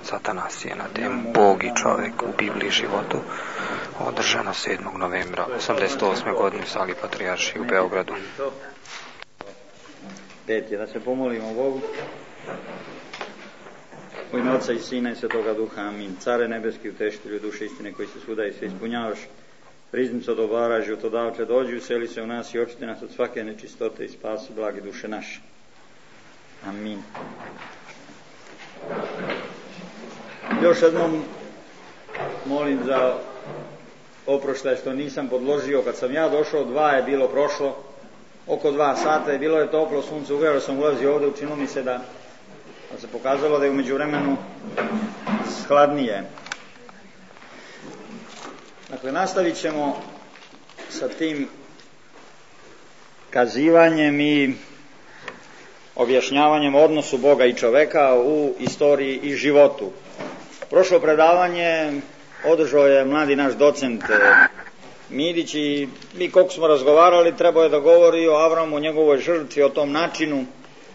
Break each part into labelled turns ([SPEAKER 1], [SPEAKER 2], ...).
[SPEAKER 1] oca Atanasija na temu Bog i čovjek u Bibliji i životu, održano 7. novembra 1988. godine u sali Patrijaršije u Beogradu.
[SPEAKER 2] Pet je da se pomolimo Bogu. U ime Oca i Sina i Svetoga Duha, amin. Care nebeski, utešitelju duše istine koji se svuda i sve ispunjavaš, riznico dobara, životodavče, dođi, useli se u nas i očiti nas od svake nečistote i spasi blagi duše naše. Amin. Još jednom molim za oproštaj što nisam podložio. Kad sam ja došao, 2 je bilo prošlo, oko 2 sata je bilo je toplo, sunce ugrijalo, sam ulazio ovdje, učinilo mi se da se pokazalo da je u međuvremenu hladnije. Dakle, nastavit ćemo sa tim kazivanjem i objašnjavanjem odnosu Boga i čoveka u istoriji i životu. Prošlo predavanje održao je mladi naš docent Midić i mi koliko smo razgovarali trebao je da govori o Avramu, o njegovoj žrtvi, o tom načinu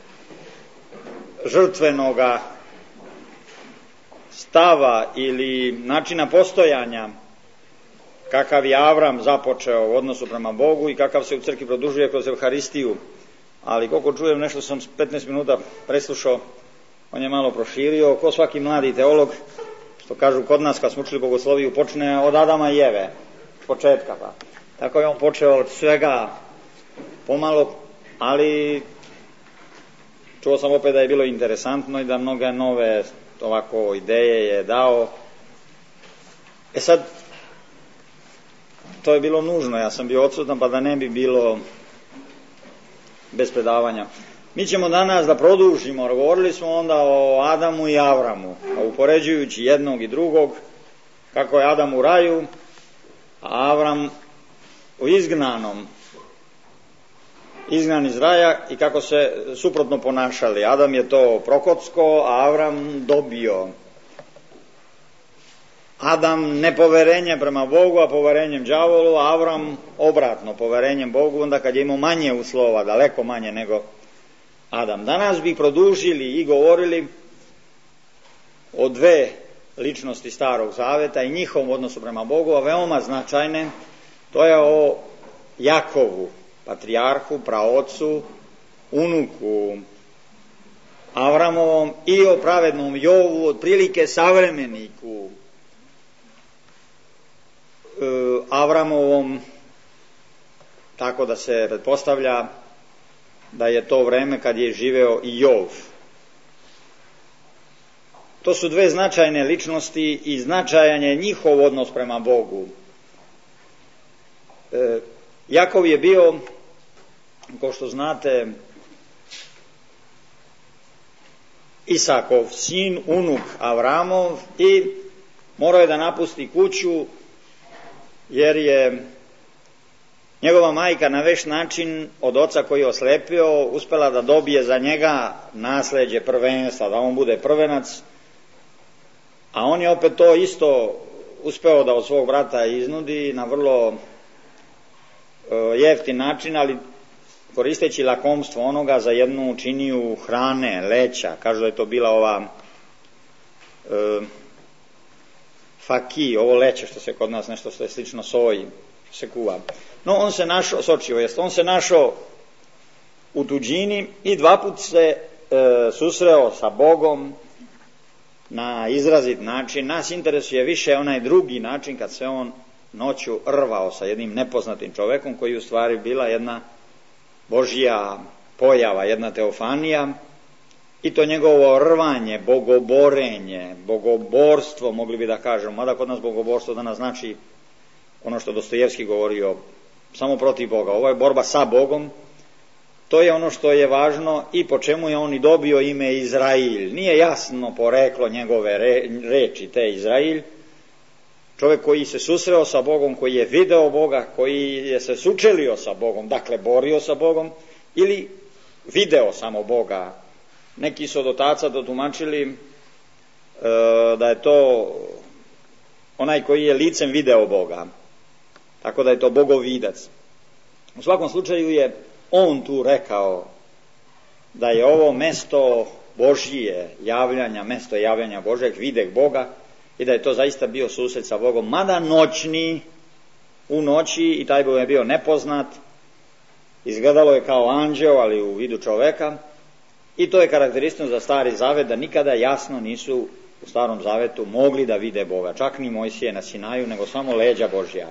[SPEAKER 2] žrtvenoga stava ili načina postojanja kakav je Avram započeo u odnosu prema Bogu i kakav se u crkvi produžuje kroz Evharistiju. Ali koliko čujem, nešto sam 15 minuta preslušao, on je malo proširio, ko svaki mladi teolog, što kažu kod nas kad smo učili bogosloviju, počne od Adama i Eve, početka pa. Tako je on počeo od svega pomalo, ali čuo sam opet da je bilo interesantno i da mnoge nove ovako ideje je dao. Sad, to je bilo nužno, ja sam bio odsutan pa da ne bi bilo bez predavanja. Mi ćemo danas da produžimo, govorili smo onda o Adamu i Avramu, a upoređujući jednog i drugog, kako je Adam u raju, a Avram u izgnan iz raja i kako se suprotno ponašali. Adam je to prokocko, a Avram dobio. Adam nepoverenje prema Bogu, a poverenjem đavolu, a Avram obratno, poverenjem Bogu, onda kad je imao manje uslova, daleko manje nego Adam. Danas bi produžili i govorili o 2 ličnosti Starog Zaveta i njihovom odnosu prema Bogu, a veoma značajne, to je o Jakovu, patrijarhu, praocu, unuku Avramovom i o pravednom Jovu, otprilike savremeniku Avramovom, tako da se pretpostavlja da je to vreme kad je živeo i Jov. To su 2 značajne ličnosti i značajan je njihov odnos prema Bogu. Jakov je bio, kao što znate, Isakov sin, unuk Avramov, i morao je da napusti kuću jer je njegova majka na veš način od oca koji je oslepio uspela da dobije za njega nasleđe prvenstva, da on bude prvenac, a on je opet to isto uspeo da od svog brata iznudi na vrlo jeftin način, ali koristeći lakomstvo onoga za jednu činiju hrane, leća. Kažu da je to bila ova faki, ovo leće što se kod nas nešto što je slično soji, što se kuva. No, on se našao, on se našao u tuđini i 2 put se susreo sa Bogom na izrazit način. Nas interesuje više onaj drugi način kad se on noću rvao sa jednim nepoznatim čovekom koji u stvari bila jedna Božja pojava, jedna teofanija, i to njegovo rvanje, bogoborenje, bogoborstvo, mogli bi da kažemo, mada kod nas bogoborstvo danas znači ono što Dostojevski govorio, samo protiv Boga. Ovo je borba sa Bogom. To je ono što je važno i po čemu je on i dobio ime Izrail. Nije jasno poreklo njegove reči te Izrail. Čovjek koji se susreo sa Bogom, koji je video Boga, koji je se sučelio sa Bogom, dakle borio sa Bogom, ili video samo Boga. Neki su od otaca dotumačili da je to onaj koji je licem video Boga, tako da je to bogovidac. U svakom slučaju je on tu rekao da je ovo mesto Božije javljanja, mesto javljanja Božeg, videh Boga, i da je to zaista bio susret sa Bogom, mada noćni, u noći, i taj Bog je bio nepoznat, izgledalo je kao anđeo, ali u vidu čoveka, i to je karakteristično za Stari Zavet, da nikada jasno nisu u Starom Zavetu mogli da vide Boga, čak ni Mojsije na Sinaju, nego samo leđa Božja.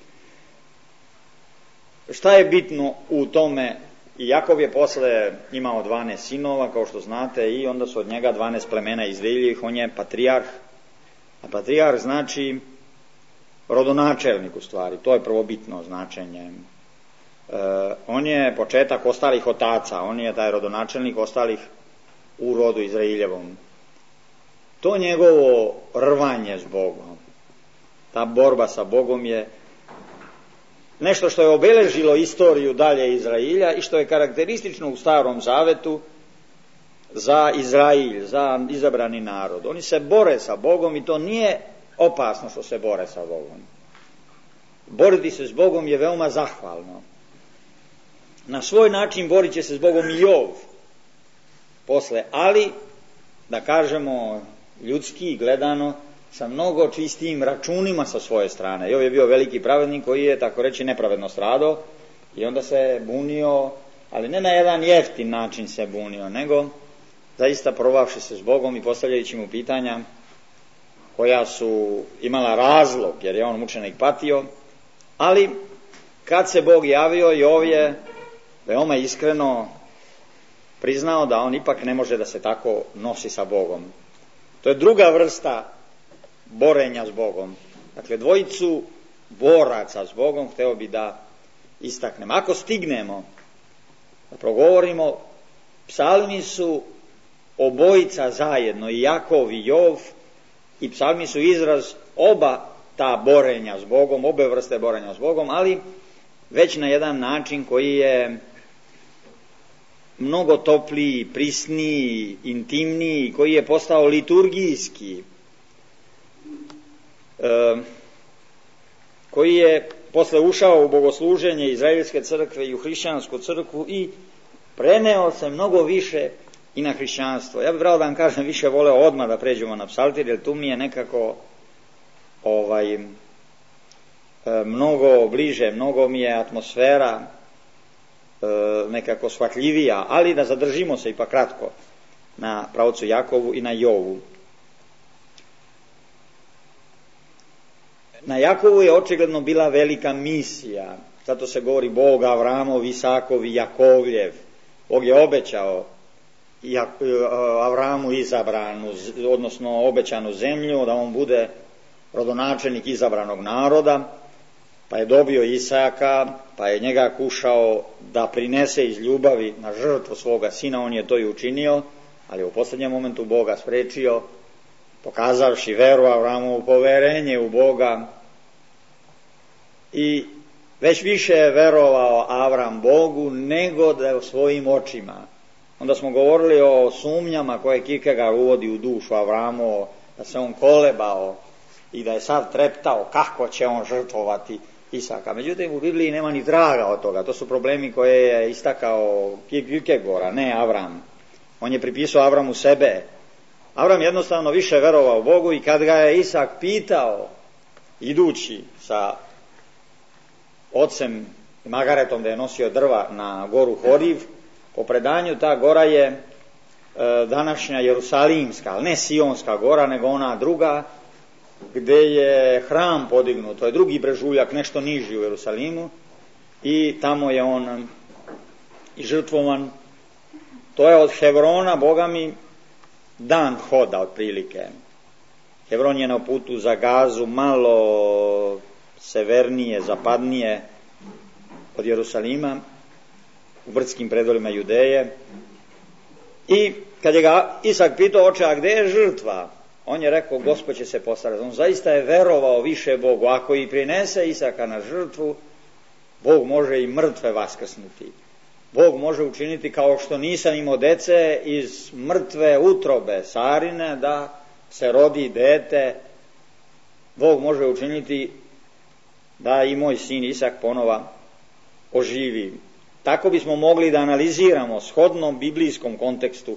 [SPEAKER 2] Šta je bitno u tome? I Jakov je posle imao 12 sinova, kao što znate, i onda su od njega 12 plemena Izraeljevih, on je patrijarh, a patrijarh znači rodonačelnik u stvari, to je prvobitno značenje. On je početak ostalih otaca, on je taj rodonačelnik ostalih u rodu Izraeljevom. To njegovo rvanje s Bogom, ta borba sa Bogom je nešto što je obeležilo istoriju dalje Izrailja i što je karakteristično u Starom Zavetu za Izrail, za izabrani narod. Oni se bore sa Bogom i to nije opasno što se bore sa Bogom. Boriti se s Bogom je veoma zahvalno. Na svoj način borit će se s Bogom i Jov posle, ali, da kažemo ljudski gledano, sa mnogo čistijim računima sa svoje strane. Jov je bio veliki pravednik koji je, tako reći, nepravedno stradao i onda se bunio, ali ne na jedan jeftin način se bunio, nego zaista provavši se s Bogom i postavljajući mu pitanja koja su imala razlog, jer je on mučenik patio, ali kad se Bog javio, Jov je veoma iskreno priznao da on ipak ne može da se tako nosi sa Bogom. To je druga vrsta borenja s Bogom. Dakle, dvojicu boraca s Bogom hteo bi da istaknem. Ako stignemo da progovorimo, psalmi su obojica zajedno, i Jakov i Jov, i psalmi su izraz oba ta borenja s Bogom, obe vrste borenja s Bogom, ali već na jedan način koji je mnogo topliji, prisniji, intimniji, koji je postao liturgijski, koji je posle ušao u bogosluženje izraelske crkve i u hrišćansku crkvu i preneo se mnogo više i na hrišćanstvo. Ja bih pravo da vam kažem, više voleo odmah da pređemo na psaltir, jer tu mi je nekako mnogo bliže, mnogo mi je atmosfera nekako shvatljivija, ali da zadržimo se ipak kratko na pravcu Jakovu i na Jovu. Na Jakovu je očigledno bila velika misija, zato se govori Bog Avramov, Isakov i Jakovljev. Bog je obećao Avramu izabranu, odnosno obećanu zemlju, da on bude rodonačelnik izabranog naroda, pa je dobio Isaka, pa je njega kušao da prinese iz ljubavi na žrtvu svoga sina, on je to i učinio, ali u posljednjem momentu Boga sprečio, pokazavši veru Avramu, poverenje u Boga, i već više je verovao Avram Bogu nego da je u svojim očima. Onda smo govorili o sumnjama koje Kierkegaard uvodi u dušu Avramu, da se on kolebao i da je sad treptao kako će on žrtvovati Isaka. Međutim, u Bibliji nema ni traga od toga. To su problemi koje je istakao Kierkegaard, ne Avram. On je pripisao Avramu sebe. Avram jednostavno više verovao Bogu i kad ga je Isak pitao, idući sa ocem Magaretom da je nosio drva na goru Horiv, po predanju ta gora je današnja Jerusalimska, ali ne Sionska gora, nego ona druga gde je hram podignut, to je drugi brežuljak, nešto niži u Jerusalimu, i tamo je on i žrtvovan. To je od Hebrona, Boga mi, dan hoda otprilike. Hebron je na putu za Gazu, malo severnije, zapadnije od Jerusalima, u brdskim predolima Judeje. I kad je ga Isak pitao, oče, a gde je žrtva? On je rekao, Gospod će se postarati. On zaista je verovao više Bogu. Ako i prinese Isaka na žrtvu, Bog može i mrtve vaskrsnuti. Bog može učiniti, kao što nisam imao dece, iz mrtve utrobe Sarine da se rodi dete. Bog može učiniti da i moj sin Isak ponova oživi. Tako bismo mogli da analiziramo shodnom biblijskom kontekstu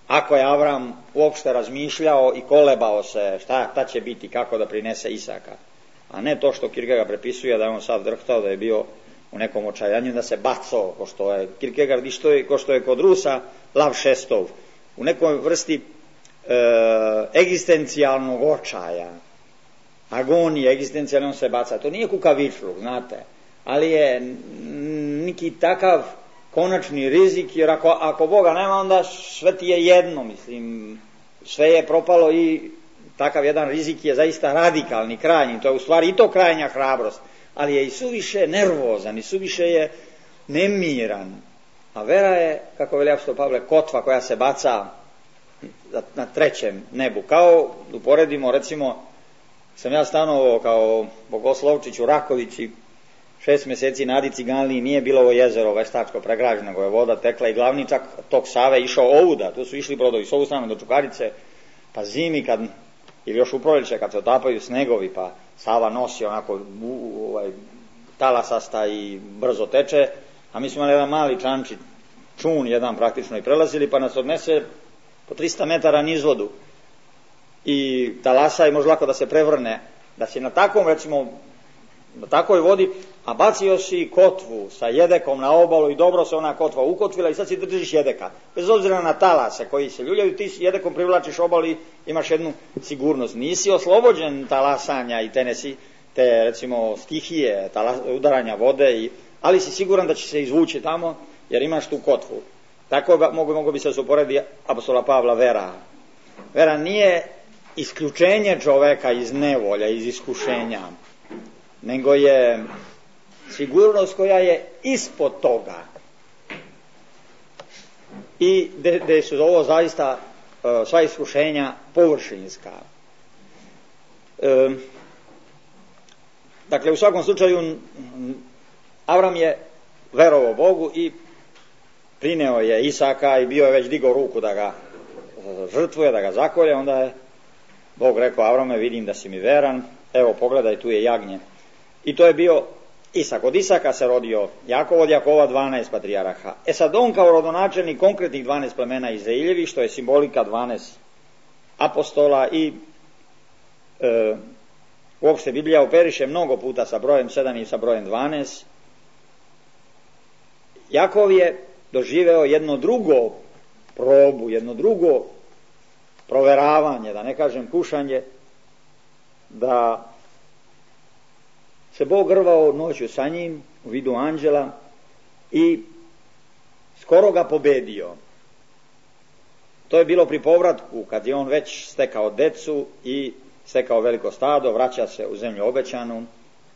[SPEAKER 2] ako je Avram uopšte razmišljao i kolebao se šta će biti, kako da prinese Isaka, a ne to što Kierkegaard prepisuje da je on sad drhtao, da je bio u nekom očajanju, da se bacao, ko što je Kierkegaard, ko što je kod Rusa Lav Šestov, u nekoj vrsti egzistencijalnog očaja, agonije, egzistencijalno se baca. To nije kukavičluk, znate, ali je neki takav konačni rizik, jer ako Boga nema, onda sve ti je jedno, mislim, sve je propalo i takav jedan rizik je zaista radikalni, krajnji, to je u stvari i to krajnja hrabrost, ali je i suviše nervozan, i suviše je nemiran. A vera je, kako veli apostol Pavle, kotva koja se baca na trećem nebu. Kao, uporedimo, recimo, sam ja stanovao kao bogoslovčić u Rakovici, 6 mjeseci na Adi Ciganliji, nije bilo ovo jezero veštačko pregrađeno, nego je voda tekla i glavni čak tok Save išao ovuda, tu su išli brodovi s ovu stranu do Čukarice, pa zimi kad, ili još u proljeće kad se otapaju snegovi, pa Sava nosi onako talasasta i brzo teče, a mi smo imali jedan mali čamči, čun jedan praktično i prelazili, pa nas odnese po 300 metara nizvodu i talasa i može lako da se prevrne, da si na takvom, recimo, na takvoj vodi, a bacio si kotvu sa jedekom na obalu i dobro se ona kotva ukotvila i sad si držiš jedeka. Bez obzira na talase koji se ljuljaju, ti jedekom privlačiš obalu i imaš jednu sigurnost. Nisi oslobođen talasanja i te recimo stihije, udaranja vode, ali si siguran da će se izvući tamo jer imaš tu kotvu. Tako mogu bi se uporedi apostola Pavla vera. Vera nije isključenje čoveka iz nevolja, iz iskušenja, nego je sigurnost koja je ispod toga. I gde su ovo zaista sva iskušenja površinska. Dakle, u svakom slučaju Avram je verovao Bogu i prineo je Isaka i bio je već digao ruku da ga žrtvuje, da ga zakolje. Onda je Bog rekao: Avrame, vidim da si mi veran, evo pogledaj, tu je jagnje. I to je bio Isak. Od Isaka se rodio Jakov, od Jakova 12 patrijaraha. Sad on kao rodonačelnik konkretnih 12 plemena Izraeljevi, što je simbolika 12 apostola i uopšte Biblija operiše mnogo puta sa brojem 7 i sa brojem 12. Jakov je doživeo jedno drugo probu, jedno drugo proveravanje, da ne kažem kušanje, da se Bog grvao noću sa njim u vidu anđela i skoro ga pobedio. To je bilo pri povratku, kad je on već stekao decu i stekao veliko stado, vraća se u zemlju obećanu.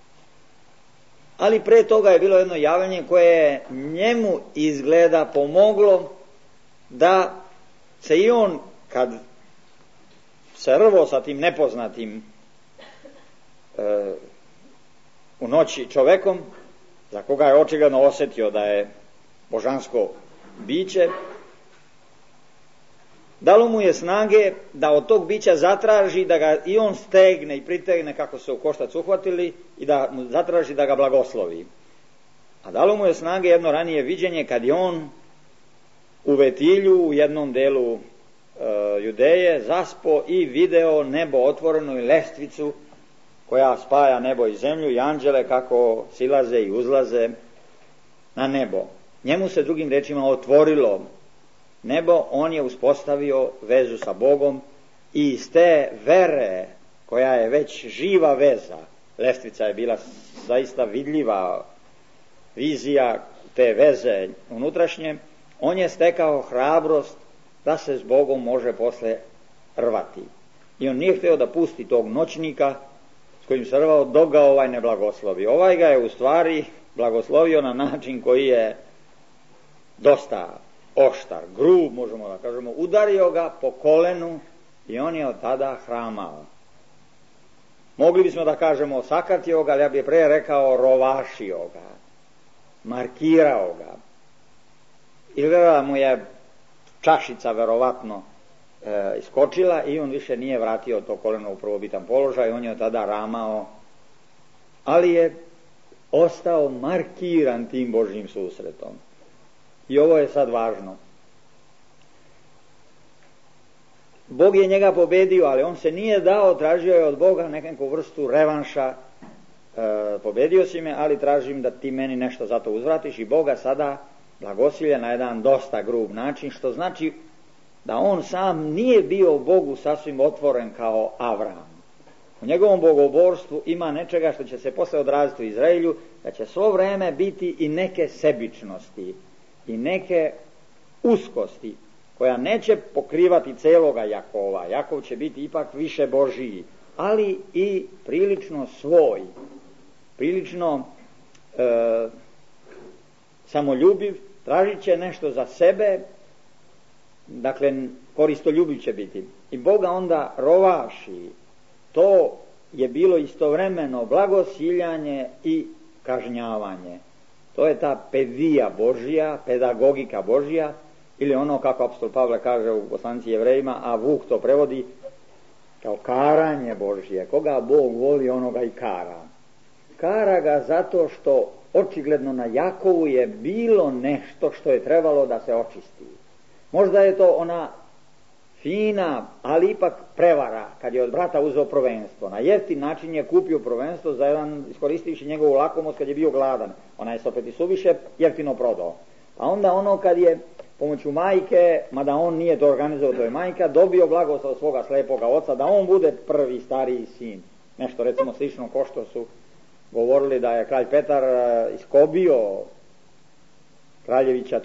[SPEAKER 2] Ali pre toga je bilo jedno javljanje koje je njemu izgleda pomoglo da se i on, kad se rvo sa tim nepoznatim u noći čovekom, za koga je očigledno osjetio da je božansko biće, dalo mu je snage da od tog bića zatraži da ga i on stegne i pritegne kako se u koštac uhvatili i da mu zatraži da ga blagoslovi. A dalo mu je snage jedno ranije viđenje kad je on u Vetilju, u jednom delu Judeje, zaspo i video nebo otvoreno i lestvicu koja spaja nebo i zemlju i anđele kako silaze i uzlaze na nebo. Njemu se, drugim rečima, otvorilo nebo, on je uspostavio vezu sa Bogom i iz te vere, koja je već živa veza, lestvica je bila zaista vidljiva vizija te veze unutrašnje, on je stekao hrabrost da se s Bogom može posle rvati. I on nije htio da pusti tog noćnika s kojim se rvao dok ga ovaj ne blagoslovi. Ovaj ga je u stvari blagoslovio na način koji je dosta oštar, grub, možemo da kažemo, udario ga po kolenu i on je od tada hramao. Mogli bismo da kažemo sakatio ga, ali ja bih pre rekao rovašio ga, markirao ga. Izgleda mu je čašica verovatno iskočila i on više nije vratio to koleno u prvobitan položaj, on je od tada ramao, ali je ostao markiran tim Božjim susretom. I ovo je sad važno. Bog je njega pobedio, ali on se nije dao, tražio je od Boga neku vrstu revanša. Pobedio si me, ali tražim da ti meni nešto za to uzvratiš, i Boga sada blagosilje na jedan dosta grub način, što znači da on sam nije bio Bogu sasvim otvoren kao Avram. U njegovom bogoborstvu ima nečega što će se posle odraziti u Izraelju, da će svo vreme biti i neke sebičnosti i neke uskosti koja neće pokrivati celoga Jakova. Jakov će biti ipak više Božiji, ali i prilično svoj, prilično samoljubiv, tražit će nešto za sebe, dakle koristoljubiv će biti. I Boga onda rovaši. To je bilo istovremeno blagosiljanje i kažnjavanje. To je ta pedija Božja, pedagogika Božja, ili ono kako apostol Pavle kaže u poslanici Jevrejima, a Vuk to prevodi kao karanje Božje. Koga Bog voli, onoga i kara. Kara ga zato što očigledno na Jakovu je bilo nešto što je trebalo da se očisti. Možda je to ona fina, ali ipak prevara, kad je od brata uzeo prvenstvo. Na jeftin način je kupio prvenstvo za jedan, iskoristivši njegovu lakomost kad je bio gladan. Ona je se opet i suviše jeftino prodao. A onda ono kad je pomoću majke, mada on nije to organizovao, to je majka, dobio blagoslov svoga slepoga oca da on bude prvi stariji sin. Nešto recimo slično ko što su govorili da je kralj Petar iskobio kraljevića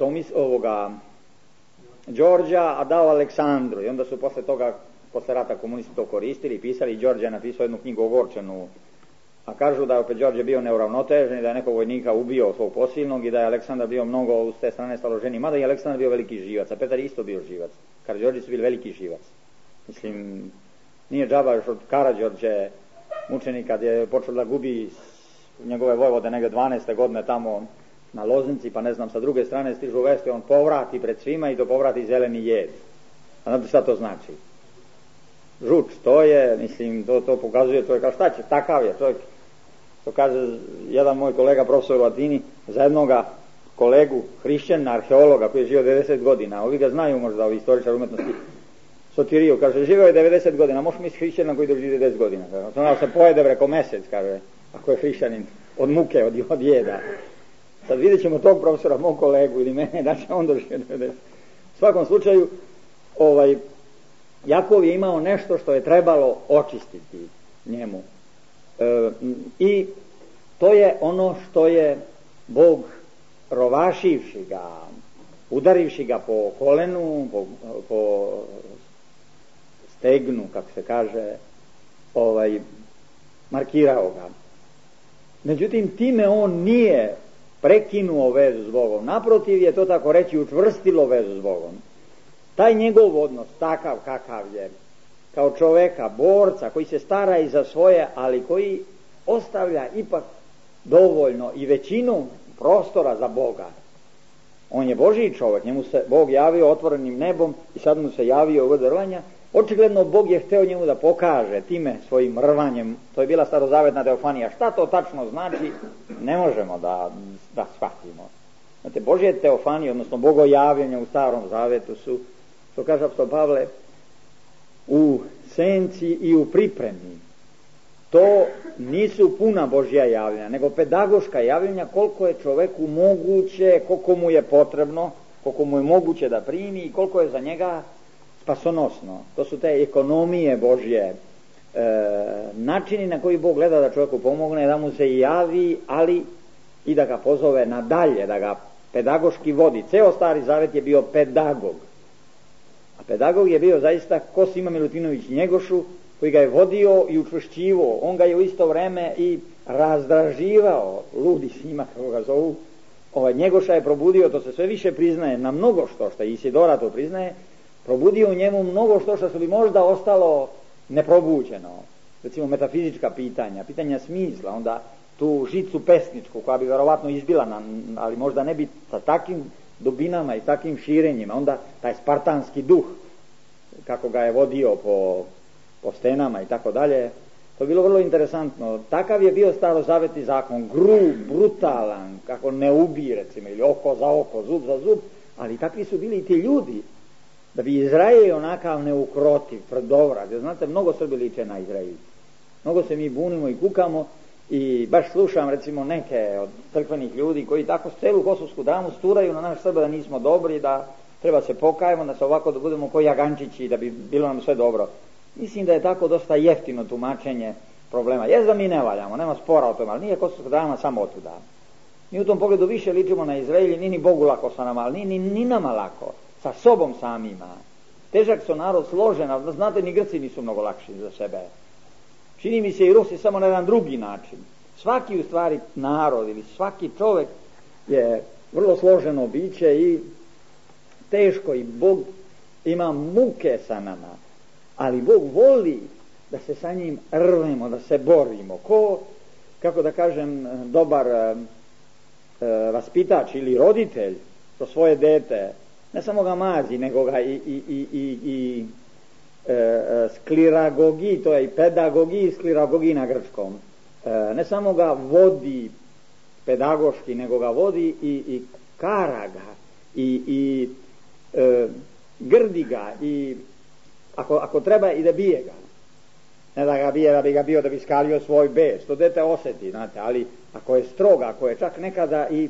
[SPEAKER 2] Đorđa, a dao Aleksandru, i onda su posle toga, posle rata komunisti to koristili i pisali, i Đorđe je napisao jednu knjigu ogorčenu, a kažu da je opet Đorđe bio neuravnotežen i da je nekog vojnika ubio svog posilnog i da je Aleksandar bio mnogo s te strane staloženiji, mada i Aleksandar bio veliki živac, a Petar isto bio živac. Karađorđe su bili veliki živac. Mislim, nije džaba još od Karađorđe mučenik kad je počeo da gubi njegove vojvode negdje 12. godine tamo na Loznici, pa ne znam, sa druge strane stižu vesti, on povrati pred svima i to povrati zeleni jed. A znate šta to znači? Žuč, to je, mislim, to pokazuje čovjek, šta će, takav je čovjek. To kaže jedan moj kolega, profesor u Atini, za jednoga kolegu, hrišćana, arheologa koji je živio 90 godina, ovi ga znaju možda, ovi istoričar umetnosti, Sotiriju, kaže, živio je 90 godina, možeš misliti hrišćana koji doživi 90 godina. To se pojede preko mjesec, kaže, ako je hrišćanin, od muke, od jeda. Sad vidjet ćemo tog profesora, mog kolegu ili mene, da će on doživio 90. U svakom slučaju, Jakov je imao nešto što je trebalo očistiti njemu. I to je ono što je Bog rovašivši ga, udarivši ga po kolenu, po stegnu, kako se kaže, markirao ga. Međutim, time on nije prekinuo vezu s Bogom. Naprotiv je to tako reći učvrstilo vezu s Bogom. Taj njegov odnos, takav kakav je, kao čoveka, borca, koji se stara i za svoje, ali koji ostavlja ipak dovoljno i većinu prostora za Boga. On je Božji čovjek, njemu se Bog javio otvorenim nebom i sad mu se javio od rvanja. Očigledno Bog je hteo njemu da pokaže time svojim rvanjem, to je bila starozavetna teofanija. Šta to tačno znači, ne možemo da shvatimo. Znate, Božje teofanije, odnosno bogojavljenja u Starom Zavetu su, što kaže apostol Pavle, u senci i u pripremi. To nisu puna Božja javljenja, nego pedagoška javljenja, koliko je čoveku moguće, koliko mu je potrebno, koliko mu je moguće da primi i koliko je za njega spasonosno. To su te ekonomije Božje, načini na koji Bog gleda da čovjeku pomogne, da mu se javi, ali i da ga pozove nadalje, da ga pedagoški vodi. Ceo Stari Zavet je bio pedagog. A pedagog je bio zaista Kosima Milutinović Njegošu, koji ga je vodio i učvršćivao. On ga je u isto vreme i razdraživao, ludi Sima, kako ga zovu. Njegoša je probudio, to se sve više priznaje, na mnogo što i Isidora to priznaje, probudio u njemu mnogo što bi možda ostalo neprobuđeno. Recimo metafizička pitanja smisla, onda tu žicu pesničku koja bi verovatno izbila, ali možda ne bi sa takvim dubinama i takvim širenjima, onda taj spartanski duh, kako ga je vodio po stenama i tako dalje, to je bilo vrlo interesantno. Takav je bio starozavetni zakon, grub, brutalan, kako ne ubije, recimo, ili oko za oko, zub za zub, ali takvi su bili i ti ljudi. da bi Izrael onakav neukrotiv, tvrdovrat, jer znate, mnogo Srbi liče na Izrael. Mnogo se mi bunimo i kukamo i baš slušam recimo neke od crkvenih ljudi koji tako celu kosovsku dramu sturaju na naš Srbe da nismo dobri, da treba se pokajemo, da se ovako da budemo koji jagančići, da bi bilo nam sve dobro. Mislim da je tako dosta jeftino tumačenje problema. Jest da mi ne valjamo, nema spora o tome, ali nije kosovska drama samo otuda. Mi u tom pogledu više ličimo na Izrael, nije ni Bogu lako sa nama, ali nije ni nama lako, sa sobom samima. Težak su narod, složen, ali znate, ni Grci nisu mnogo lakši za sebe. Čini mi se i Rusi samo na jedan drugi način. Svaki u stvari narod ili svaki čovjek je vrlo složeno biće i teško, i Bog ima muke sa nama, ali Bog voli da se sa njim rvemo, da se borimo. Ko, kako da kažem, dobar vaspitač ili roditelj to svoje dete, ne samo ga mazi, nego ga i skliragogi, to je i pedagogiji, skliragogi na grčkom. Ne samo ga vodi pedagoški, nego ga vodi i kara ga i grdi ga i ako treba i da bije ga. Ne da ga bije da bi ga bio da bi skalio svoj bes, to dete osjeti, znate, ali ako je strog, ako je čak nekada i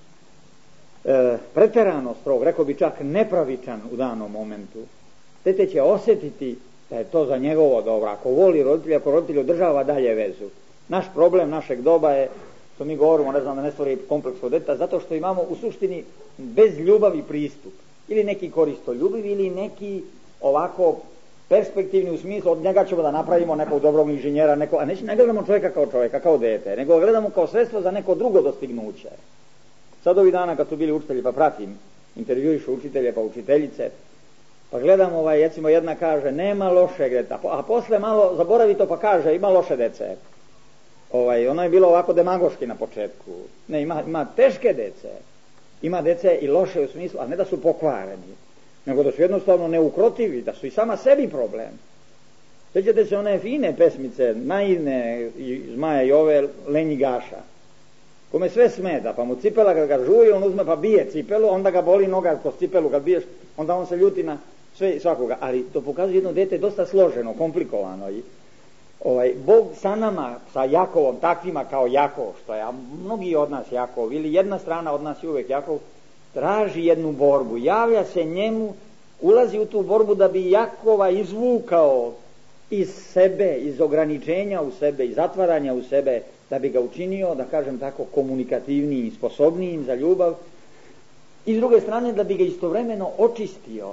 [SPEAKER 2] preterano strog, rekao bi čak nepravičan u danom momentu, dete će osjetiti da je to za njegovo dobro, ako voli roditelja, ako roditelj održava dalje vezu. Naš problem našeg doba je, što mi govorimo, ne znam, da ne stvori kompleks od deta, zato što imamo u suštini bez ljubavi pristup, ili neki koristoljubiv, ili neki ovako perspektivni u smislu od njega ćemo da napravimo nekog dobrog inženjera, a ne gledamo čovjeka kao dete, nego gledamo kao sredstvo za neko drugo dostignuće. Sad ovih dana kad su bili učitelji, pa pratim, intervjuišu učitelje pa učiteljice, pa gledam, recimo jedna kaže nema lošeg deta, a posle malo zaboravi to pa kaže ima loše dece. Ono je bilo ovako demagoški na početku. Ne, ima teške dece, ima dece i loše u smislu, a ne da su pokvareni, nego da su jednostavno neukrotivi, da su i sama sebi problem. Sjećate se one fine pesmice, naivne, Zmaja i ove, Lenjigaša, kome sve smeta, pa mu cipela kad ga žuje, on uzme pa bije cipelu, onda ga boli noga kroz cipelu kad biješ, onda on se ljuti na sve i svakoga. Ali to pokazuje jedno dete dosta složeno, komplikovano. I Bog sa nama, sa Jakovom, takvima kao Jakov, što je, a mnogi od nas Jakov, ili jedna strana od nas je uvijek Jakov, traži jednu borbu, javlja se njemu, ulazi u tu borbu da bi Jakova izvukao iz sebe, iz ograničenja u sebe, iz zatvaranja u sebe, da bi ga učinio, da kažem tako, komunikativnijim, sposobnijim za ljubav, i s druge strane da bi ga istovremeno očistio,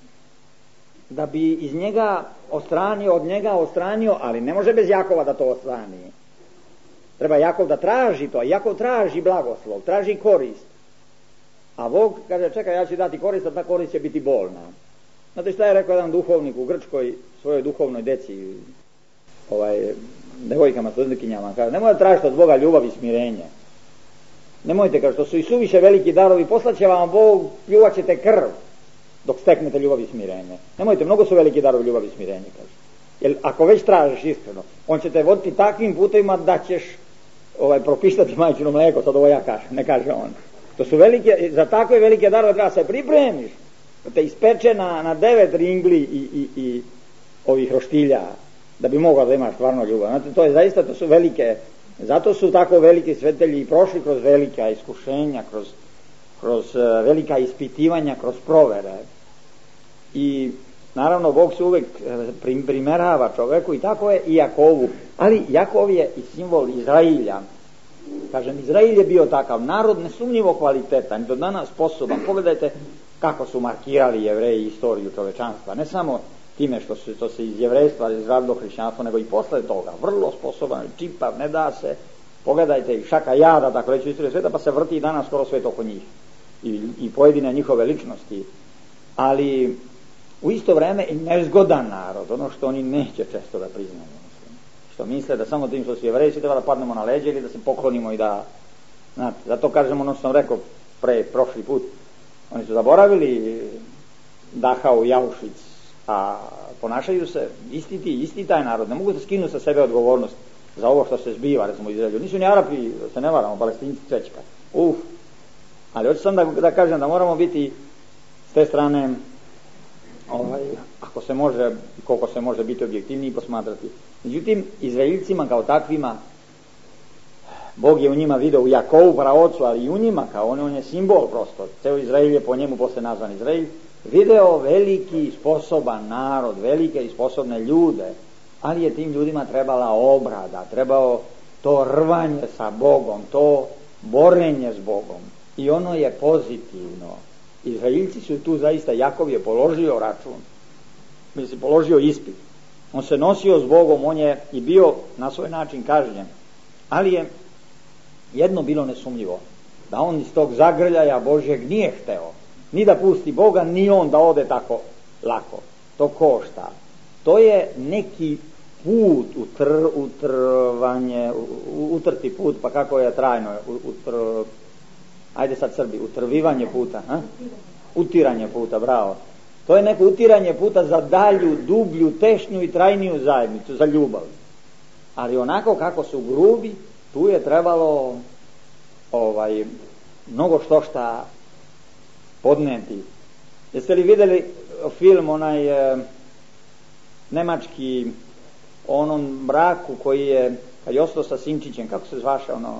[SPEAKER 2] da bi iz njega ostranio, ali ne može bez Jakova da to ostrani. Treba Jakov da traži to, a Jakov traži blagoslov, traži korist. A Bog kaže, čekaj, ja ću dati korist, a ta korist će biti bolna. Znate šta je rekao jedan duhovnik u Grčkoj svojoj duhovnoj deci, devojkama, studentkinjama, kaže, nemojte tražiti od Boga ljubav i smirenje. Nemojte, kaže, što su i suviše veliki darovi, poslaće vam Bog, pljuvat ćete krv dok steknete ljubav i smirenje. Nemojte, mnogo su veliki darovi ljubav i smirenje, kaže. Jer ako već tražiš iskreno, on će te voditi takvim putevima da ćeš propištati majčino mlijeko, sad ovo ja kažem, ne kaže on. To su velike, za takve velike darove treba se pripremiš, da te ispeče na 9 ringli i ovih roštilja, da bi mogao da imaš stvarno ljubav. Znate, to je zaista, to su velike, zato su tako veliki svetelji i prošli kroz velika iskušenja, kroz velika ispitivanja, kroz provere. I naravno Bog se uvijek primerava čoveku i tako je i Jakovu, ali Jakov je i simbol Izrailja. Kažem, Izrail je bio takav narod nesumnjivo kvalitetan, do danas sposoban. Pogledajte kako su markirali Jevreji istoriju čovečanstva, ne samo time što se iz jevrejstva izradilo hrišćanstvo, nego i posle toga, vrlo sposoban, čipav, ne da se, pogledajte i šaka jada, tako reći, istorije sveta, pa se vrti i danas skoro svet oko njih i pojedine njihove ličnosti, ali u isto vreme i nezgodan narod, ono što oni neće često da priznaju, što misle da samo tim što su Jevreji svi treba da padnemo na leđe ili da se poklonimo i da, znate, zato kažem ono što sam rekao prošli put, oni su zaboravili Dachau i Auschwitz, a ponašaju se isti taj narod, ne mogu da skinu sa sebe odgovornost za ovo što se zbiva, recimo u Izraelju. Nisu ni Arapi, da se ne varamo, Palestinci cvečka. Ali hoću sam da kažem da moramo biti s te strane ako se može, koliko se može biti objektivniji i posmatrati. Međutim, Izraeljcima kao takvima, Bog je u njima video u Jakovu praocu, ali i u njima kao on je simbol prosto. Ceo Izrael je po njemu posle nazvan Izrael. Video veliki sposoban narod, velike i sposobne ljude, ali je tim ljudima trebala obrada, trebao to rvanje sa Bogom, to borenje s Bogom. I ono je pozitivno. Izraeljci su tu zaista, Jakov je položio račun, mislim položio ispit. On se nosio s Bogom, on je i bio na svoj način kažnjen. Ali je jedno bilo nesumnjivo, da on iz tog zagrljaja Božjeg nije hteo ni da pusti Boga, ni on da ode tako lako. To košta. To je neki put, utrti put, pa kako je trajno, ajde sad Srbi, utrvivanje puta, utiranje puta, bravo. To je neko utiranje puta za dalju, dublju, tešnju i trajniju zajednicu, za ljubav. Ali onako kako su grubi, tu je trebalo mnogo šta podneti. Jeste li vidjeli film onaj nemački o onom braku koji je kad je ostao sa Sinčićem, kako se zvaše ono,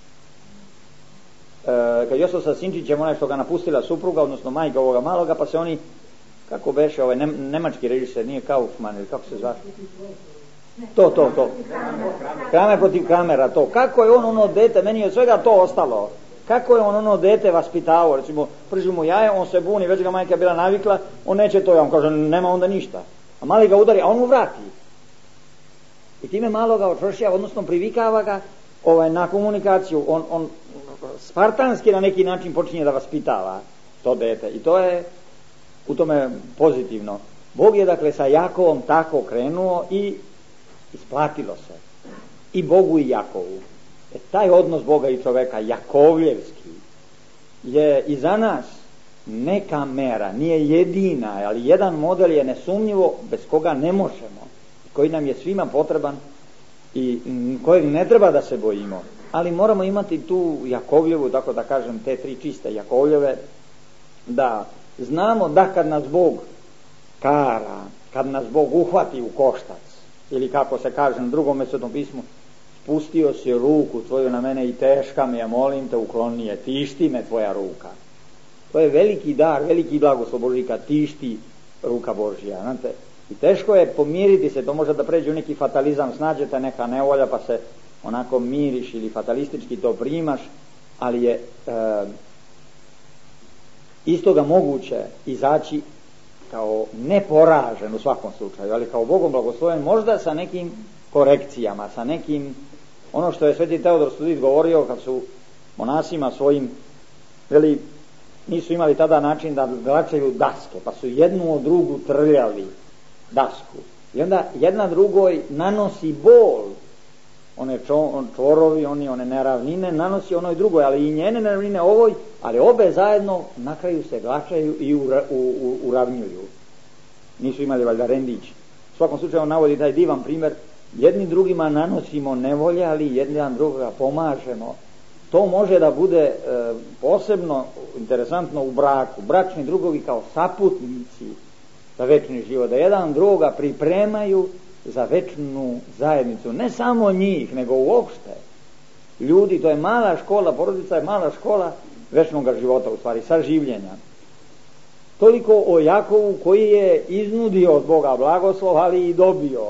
[SPEAKER 2] kad je ostao sa Sinčićem, onaj što ga napustila supruga, odnosno majka ovoga maloga, pa se oni, kako beše ovaj nemački režiser, nije Kaufman ili kako se zvaše, to Kramer protiv Kramera, to kako je on ono dete, meni je od svega to ostalo, kako je on ono dete vaspitavao, recimo prži mu jaje, on se buni, već ga majka bila navikla, on neće to, ja on kaže nema onda ništa, a mali ga udari, a on mu vrati i time malo ga očvršava, odnosno privikava ga na komunikaciju, on spartanski na neki način počinje da vaspitava to dete i to je u tome pozitivno. Bog je dakle sa Jakovom tako krenuo i isplatilo se i Bogu i Jakovu. Taj odnos Boga i čoveka, Jakovljevski, je i za nas neka mera, nije jedina, ali jedan model je nesumnjivo bez koga ne možemo, koji nam je svima potreban i kojeg ne treba da se bojimo, ali moramo imati tu Jakovljevu, tako da kažem, te tri čiste Jakovljeve, da znamo da kad nas Bog kara, kad nas Bog uhvati u koštac, ili kako se kaže na drugom Svetom pismu, spustio si ruku tvoju na mene i teška mi je, molim te, ukloni je, tišti me tvoja ruka. To je veliki dar, veliki blagoslov Božji kad tišti ruka Božja. Znate? I teško je pomiriti se, to može da pređe u neki fatalizam, snađete neka nevolja pa se onako miriš ili fatalistički to primaš, ali je iz toga moguće izaći kao neporažen u svakom slučaju, ali kao Bogom blagosloven, možda sa nekim korekcijama, sa nekim, ono što je Sveti Teodor Studit govorio kad su monasima svojim, nisu imali tada način da glačaju daske, pa su jednu od drugu trljali dasku. I onda jedna drugoj nanosi bol, one čvorovi, one neravnine, nanosi onoj drugoj, ali i njene neravnine ovoj, ali obe zajedno na kraju se glačaju i uravnjuju. Nisu imali valjda rendić. U svakom slučaju on navodi taj divan primjer, jedni drugima nanosimo nevolje, ali jedan drugoga pomažemo. To može da bude posebno interesantno u braku. Bračni drugovi kao saputnici za večni život, da jedan drugoga pripremaju za večnu zajednicu. Ne samo njih, nego uopšte. Ljudi, to je mala škola, porodica je mala škola večnog života, u stvari, saživljenja. Toliko o Jakovu koji je iznudio od Boga blagoslov, ali i dobio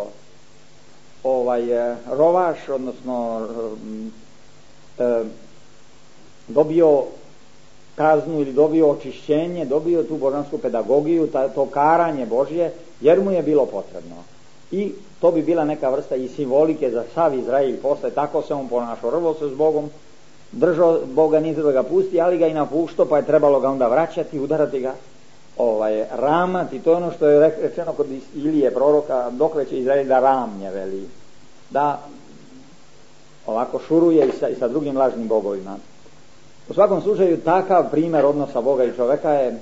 [SPEAKER 2] rovaš, odnosno dobio kaznu ili dobio očišćenje, dobio tu božansku pedagogiju, to karanje Božje, jer mu je bilo potrebno. I to bi bila neka vrsta i simbolike za sav Izrael posle, tako se on ponašao, rvao se s Bogom, držao Boga, nije da ga pusti, ali ga i napuštao, pa je trebalo ga onda vraćati, udarati ga, ramati. To je ono što je rečeno kod Ilije proroka, dokle će Izrael da ramnje, veli, da ovako šuruje i sa drugim lažnim bogovima. U svakom slučaju takav primjer odnosa Boga i čoveka je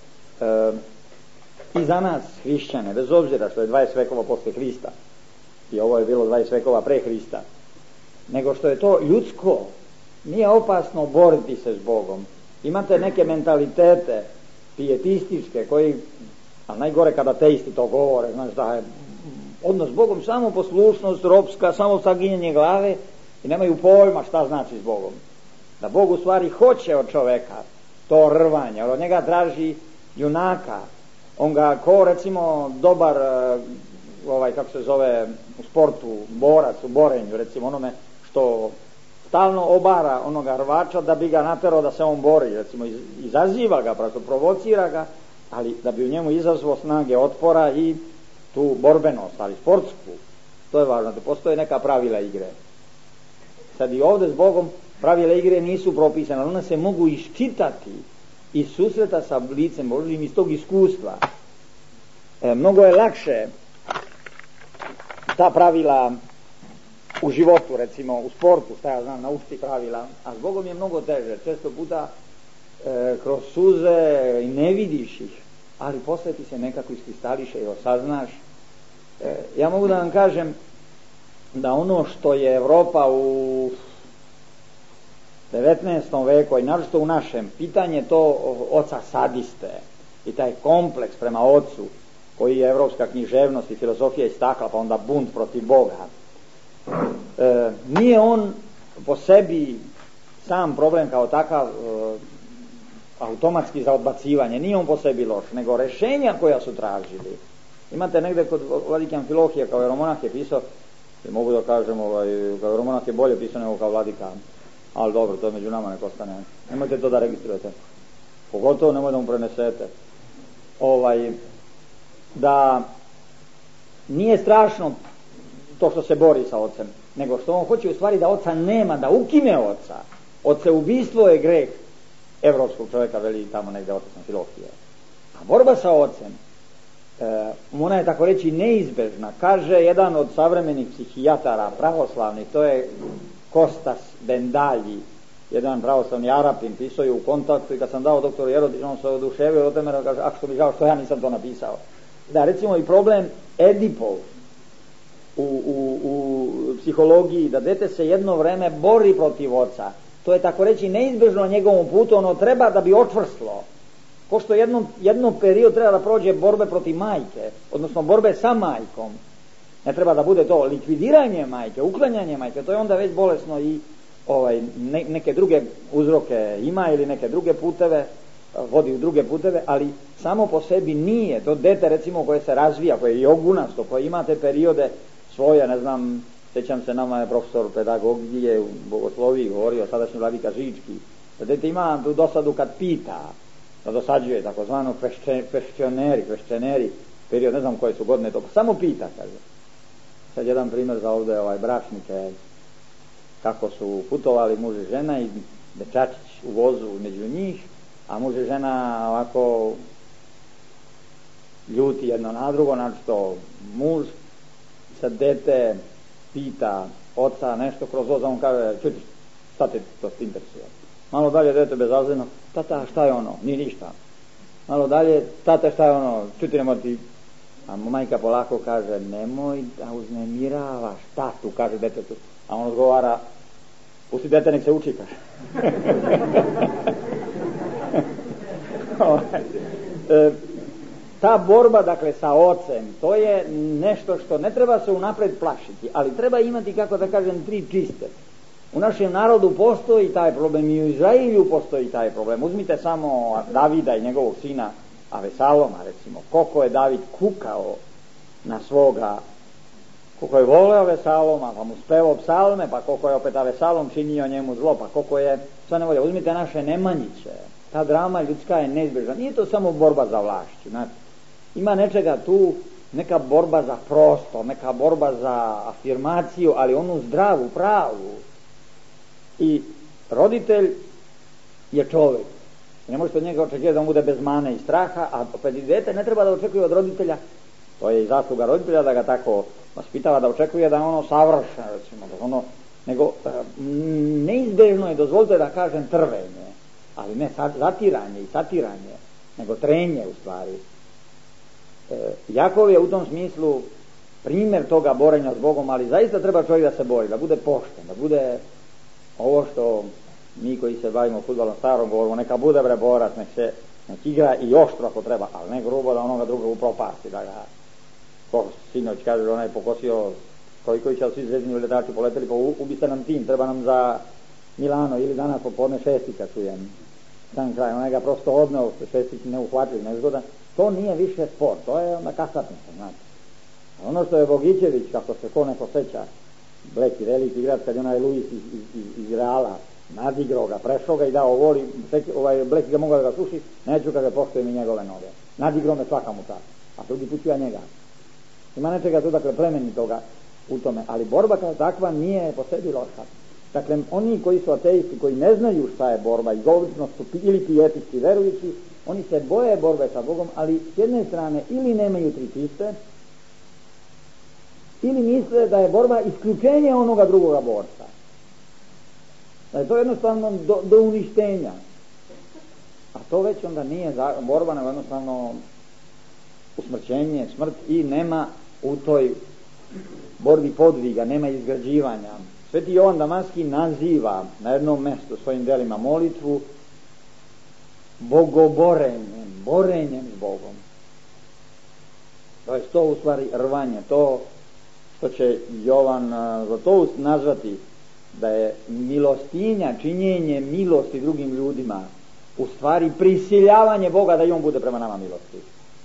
[SPEAKER 2] i za nas hrišćane, bez obzira što je 20 vekova posle Hrista i ovo je bilo 20 vekova pre Hrista, nego što je to ljudsko. Nije opasno boriti se s Bogom. Imate neke mentalitete pijetističke koji ali najgore kada ateisti to govore, znaš da je odnos s Bogom samo poslušnost ropska, samo saginjenje glave i nemaju pojma šta znači s Bogom. Da Bog u stvari hoće od čoveka to rvanje, od njega traži junaka. On ga, ko recimo dobar, kako se zove u sportu, borac u borenju, recimo onome što stalno obara onoga rvača da bi ga naterao da se on bori, recimo izaziva ga, prosto provocira ga, ali da bi u njemu izazvao snage otpora i tu borbenost, ali sportsku, to je važno, da postoje neka pravila igre. Sad i ovdje s Bogom pravila igre nisu propisane, ali one se mogu iščitati i susreta sa licem Božjim iz tog iskustva. Mnogo je lakše ta pravila u životu, recimo u sportu, šta ja znam, naučiti pravila, a s Bogom je mnogo teže. Često puta kroz suze i ne vidiš ih, ali posle ti se nekako iskristališe i osaznaš. Ja mogu da vam kažem da ono što je Evropa u 19. veku i naročito u našem, pitanje to oca sadiste i taj kompleks prema ocu koji je evropska književnost i filozofija istakla, pa onda bunt protiv Boga. Nije on po sebi sam problem kao takav automatski za odbacivanje, nije on po sebi loš, nego rešenja koja su tražili. Imate negde kod vladike Amfilohije kao jeromonah je pisao, mogu da kažem, kao jeromonah je bolje pisao nego kao vladika, ali dobro, to je među nama, nek ostane. Nemojte to da registrujete, pogotovo nemojte da mu prenesete. Da nije strašno to što se bori sa ocem, nego što on hoće u stvari da oca nema, da ukine oca. Oceubijstvo je greh evropskog čovjeka, veli tamo negde otac Amfilohije. A borba sa ocem, ona je tako reći neizbežna. Kaže jedan od savremenih psihijatara pravoslavnih, to je Kostas Bendalji, jedan pravoslavni Arapin, pisao je u Kontaktu, i kad sam dao doktoru Jerodiću, on se oduševio od teme, kaže, što mi žao što ja nisam to napisao. Da, recimo i problem Edipov u psihologiji, da dete se jedno vreme bori protiv oca, to je tako reći neizbežno na njegovom putu, ono treba da bi očvrstlo. Ko što jednom periodu treba da prođe borbe protiv majke, odnosno borbe sa majkom. Ne treba da bude to likvidiranje majke, uklanjanje majke, to je onda već bolesno i neke druge uzroke ima ili neke druge puteve, vodi u druge puteve, ali samo po sebi nije. To dete recimo koje se razvija, koje je jogunasto, koje ima te periode svoje, ne znam, sjećam se, nama je profesor pedagogije u bogosloviji govorio, sadašnji vladika Žički, da dete ima tu dosadu kad pita, da dosađuje takozvano kveščeneri, period, ne znam koje su godine to, samo pita, kaže. Sad jedan primjer za ovdje bračnike, kako su putovali muž i žena i dečačić u vozu među njih, a muž i žena ovako ljuti jedno na drugo, našto muž, sad dete pita oca nešto kroz voz, on kaže, čuti, šta te to interesuje? Malo dalje dete bezazleno, tata, šta je ono? Nije ništa. Malo dalje, tata, šta je ono? Čuti, nemoj ti. A majka polako kaže, nemoj da uznemiravaš tatu, kaže detetu. A on odgovara, pusti dete, nek se uči, kaže. Ta borba, dakle, sa ocem, to je nešto što ne treba se unapred plašiti, ali treba imati, kako da kažem, tri čiste. U našem narodu postoji taj problem i u Izraelju postoji taj problem. Uzmite samo Davida i njegovog sina Avesaloma, recimo, koliko je David kukao na svoga, koliko je voleo Avesaloma, pa mu spevao psalme, pa koliko je opet Avesalom činio njemu zlo, pa koliko je sve nevolje. Uzmite naše Nemanjiće, ta drama ljudska je neizbježna. Nije to samo borba za vlašću, znači, ima nečega tu, neka borba za prostor, neka borba za afirmaciju, ali onu zdravu, pravu. I roditelj je čovjek. Ne možete od njega očekivati da on bude bez mane i straha, a opet i dete ne treba da očekuje od roditelja, to je i zasluga roditelja da ga tako vaspitava, da očekuje da je ono savršeno, recimo, da ono, nego neizbežno je, dozvolite da kažem, trvenje, ali ne zatiranje i satiranje, nego trenje u stvari. Jakov je u tom smislu primjer toga borenja s Bogom, ali zaista treba čovjek da se bori, da bude pošten, da bude ovo što mi koji se bavimo fudbalom starom govorimo, neka bude bre borac, nek se Nek igra i oštro ako treba, ali ne grubo da onoga druga upropasti, da ga, ko sinoć kaže, onaj pokosio Stojkovića, ali svi zvezdini letači poleteli, pa ubiste nam tim, treba nam za Milano, ili danas popodne šestica čujem. Sam kraj, onaj ga prosto odneo, šestić neuhvatljiv, nezgodan. To nije više sport, to je onda kasapnica, znate. Ono što je Bogićević, kako se ko neko seća, Bleki, veliki igrač, kad je onaj Luis iz Reala nadigrao ga, prešao ga i dao voli, Bleki ga mogao da ga suši, neću kad ga poštujem i njegove noge. Nadigrao me svaka mu čast, a drugi put ću ja njega. Ima nečega tu, dakle, plemenitoga u tome, ali borba kao takva nije po sebi loša. Dakle, oni koji su ateisti, koji ne znaju šta je borba i obično su ili pijetisti, verujući, oni se boje borbe sa Bogom, ali s jedne strane ili nemaju tri čiste, ili misle da je borba isključenje onoga drugoga borca. Da je to jednostavno do uništenja. A to već onda nije borba, nego jednostavno usmrćenje, smrt, i nema u toj borbi podviga, nema izgrađivanja. Sveti Jovan Damaskin naziva na jednom mjestu svojim delima molitvu bogoborenjem, borenjem s Bogom. To je to u stvari rvanje, to što će Jovan Zlatoust nazvati da je milostinja, činjenje milosti drugim ljudima, u stvari prisiljavanje Boga da i on bude prema nama milostiv.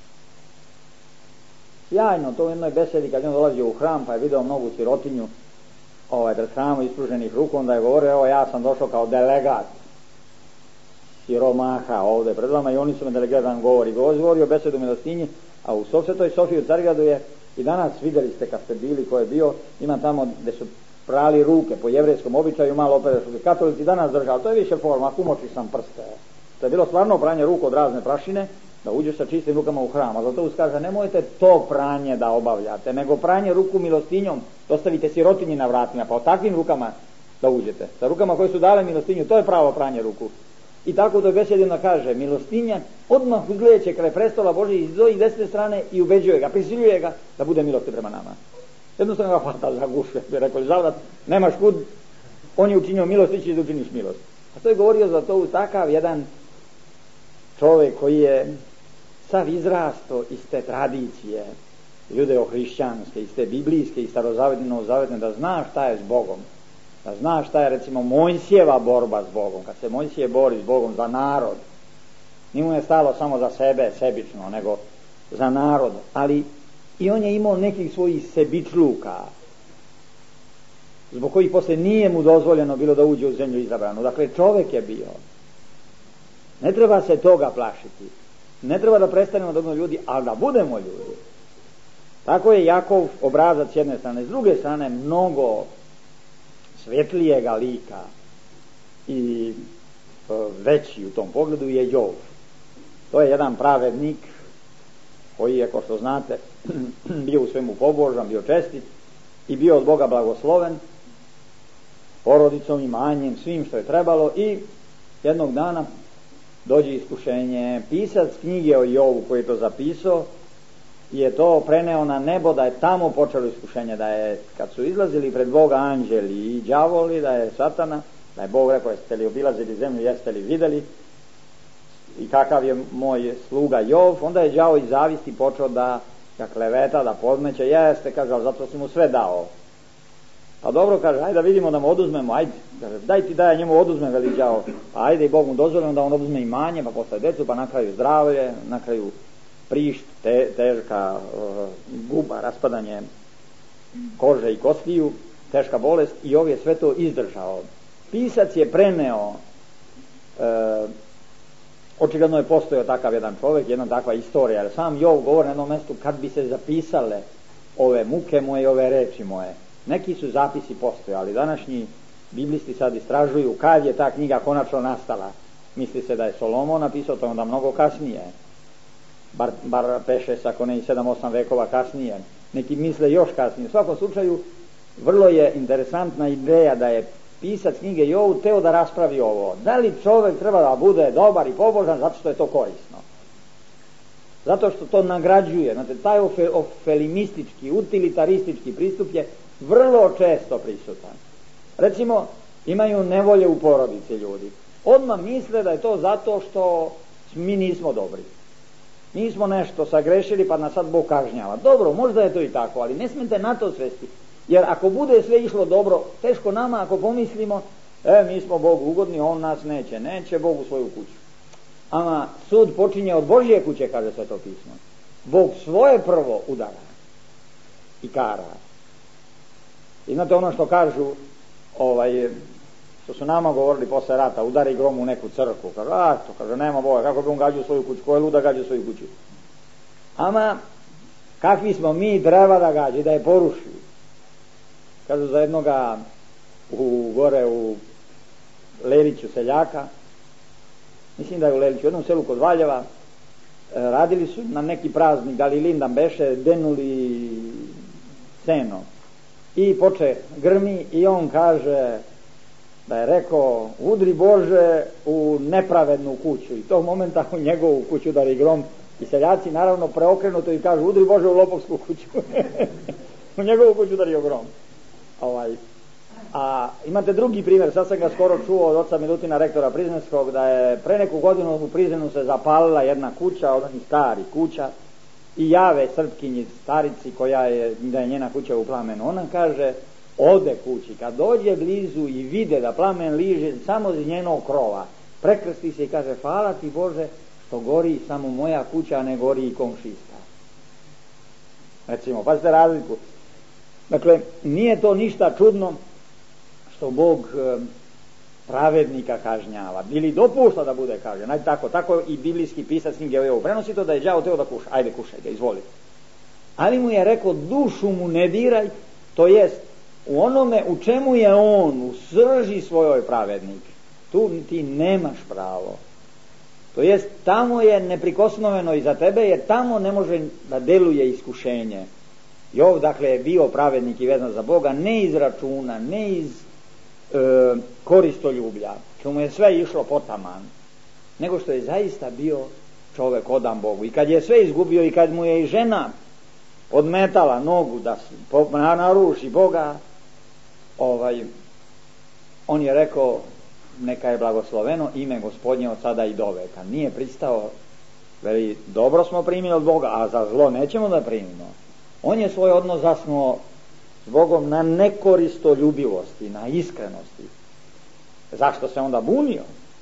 [SPEAKER 2] Sjajno, to u jednoj besedi kad je on dolazio u hram pa je video mnogu sirotinju pred hramom ispruženih ruku, onda je govorio, evo ja sam došao kao delegat siromaha ovdje pred vama i oni su me delegatan govorio besedu milostinji, a u Svetoj Sofiji u Carigradu je i danas, vidjeli ste kad ste bili, ko je bio, ima tamo gdje su prali ruke po jevrejskom običaju, malo opere ruke. Katolici danas držali, to je više forma, kumoči sam prste. To je bilo stvarno pranje ruku od razne prašine, da uđeš sa čistim rukama u hram. A zato uskaže, nemojte to pranje da obavljate, nego pranje ruku milostinjom, dostavite sirotinji na vratima, pa o takvim rukama da uđete. Sa rukama koje su dale milostinju, to je pravo pranje ruku. I tako u toj besedi onda kaže, milostinja odmah uzgledeće kraj prestola Božji iz desne strane i ubeđuje ga, prisiljuje ga da bude milosti prema nama. Jednostavno ga hvata za gušu, bi rekao, zavrat, nemaš kud, on je učinio milost, ti ćeš da učiniš milost. A to je govorio za to u takav jedan čovjek koji je sav izrasto iz te tradicije judeo-hrišćanske, iz te biblijske i starozavetne, novozavetne, da zna šta je s Bogom, da zna šta je recimo Mojsijeva borba s Bogom, kad se Mojsije bori s Bogom za narod, nije mu je stalo samo za sebe, sebično, nego za narod, ali i on je imao nekih svojih sebičluka, zbog kojih poslije nije mu dozvoljeno bilo da uđe u zemlju izabranu. Dakle, čovjek je bio. Ne treba se toga plašiti. Ne treba da prestanemo da budemo ljudi, ali da budemo ljudi. Tako je Jakov obrazac s jedne strane. S druge strane, mnogo svjetlijega lika i veći u tom pogledu je Jov. To je jedan pravednik koji je, kao što znate, bio u svemu pobožan, bio čestit i bio od Boga blagosloven porodicom, imanjem, svim što je trebalo, i jednog dana dođe iskušenje. Pisac knjige o Jovu koji je to zapisao je to preneo na nebo, da je tamo počelo iskušenje, da je kad su izlazili pred Boga anđeli i đavoli, da je satana, da je Bog rekao, jeste li obilazili zemlju, jeste li vidjeli i kakav je moj sluga Jov, onda je đavo iz zavisti počeo da ga kleveta, da podmeće. Jeste, kaže, ali zato si mu sve dao. Pa dobro, kaže, ajde da vidimo da mu oduzmemo, ajde, kaže, daj ti da ja njemu oduzmem, veli đavo. Pa ajde i Bog mu dozvoljeno da on oduzme imanje, pa postaje decu, pa na kraju zdravlje, na kraju prišt, teška guba, raspadanje kože i kostiju, teška bolest, i Jov je sve to izdržao. Pisac je preneo, očigledno je postojao takav jedan čovjek, jedna takva istorija, jer sam Jov govori na jednom mjestu, kad bi se zapisale ove muke moje i ove reči moje. Neki su zapisi postojali, današnji biblisti sad istražuju kad je ta knjiga konačno nastala. Misli se da je Solomon napisao, to onda mnogo kasnije, bar 5-6, ako ne i 7-8 vekova kasnije. Neki misle još kasnije. U svakom slučaju vrlo je interesantna ideja da je pisac knjige Jovu teo da raspravi ovo. Da li čovjek treba da bude dobar i pobožan zato što je to korisno? Zato što to nagrađuje. Znate, taj ofelimistički, utilitaristički pristup je vrlo često prisutan. Recimo, imaju nevolje u porodici ljudi. Odmah misle da je to zato što Mi nismo dobri. Mi smo nešto sagrešili pa nas sad Bog kažnjava. Dobro, možda je to i tako, ali ne smijete na to svesti. Jer ako bude sve išlo dobro, teško nama ako pomislimo, mi smo Bogu ugodni, on nas neće Bog u svoju kuću. Ama sud počinje od Božje kuće, kaže Sveto pismo. Bog svoje prvo udara i kara. I znate ono što kažu, što su nama govorili posle rata, udari grom u neku crkvu. Kaže, nema Boga, kako bi on gađao svoju kuću, ko je luda gađao svoju kuću. Ama, kakvi smo mi treba da gađi, da je poruši. Kažu za jednoga gore u Leliću seljaka, mislim da je u Leliću, u jednom selu kod Valjeva, radili su na neki praznik, da li lindan beše, denuli seno. I poče grmi i on kaže da je rekao, udri Bože u nepravednu kuću. I tog momenta u njegovu kuću udari grom. I seljaci naravno preokrenuto i kažu, udri Bože u lopovsku kuću. U njegovu kuću udario grom. A imate drugi primjer, sad sam ga skoro čuo od oca Milutina, rektora Prizrenskog, da je pre neku godinu u Prizrenu se zapalila jedna kuća, od onih starih kuća, i jave Srpkinji starici da je njena kuća u plamenu. Ona kaže, ode kući, kad dođe blizu i vide da plamen liže samo iz njenog krova, prekrsti se i kaže, hvala ti Bože što gori samo moja kuća, a ne gori i komšijska. Recimo, pazite razliku. Dakle, nije to ništa čudno što Bog pravednika kažnjava ili dopušta da bude kažnjen. Tako i biblijski pisac knjige Job prenosi to da je đavo teo da kuša. Ajde, kušaj ga, izvoli. Ali mu je rekao, dušu mu ne diraj, to jest u onome u čemu je on u srži svojoj pravednik, tu ti nemaš pravo. To jest tamo je neprikosnoveno i za tebe, jer tamo ne može da deluje iskušenje. Jov dakle je bio pravednik i vezan za Boga, ne iz računa, ne iz koristoljublja, što mu je sve išlo potaman, nego što je zaista bio čovek odan Bogu. I kad je sve izgubio i kad mu je i žena odmetala nogu da naruši Boga, on je rekao, neka je blagosloveno ime Gospodnje od sada i do veka. Nije pristao, veli, dobro smo primili od Boga, a za zlo nećemo da primimo. On je svoj odnos zasnuo s Bogom na nekoristoljubivosti, na iskrenosti. Zašto se onda bunio?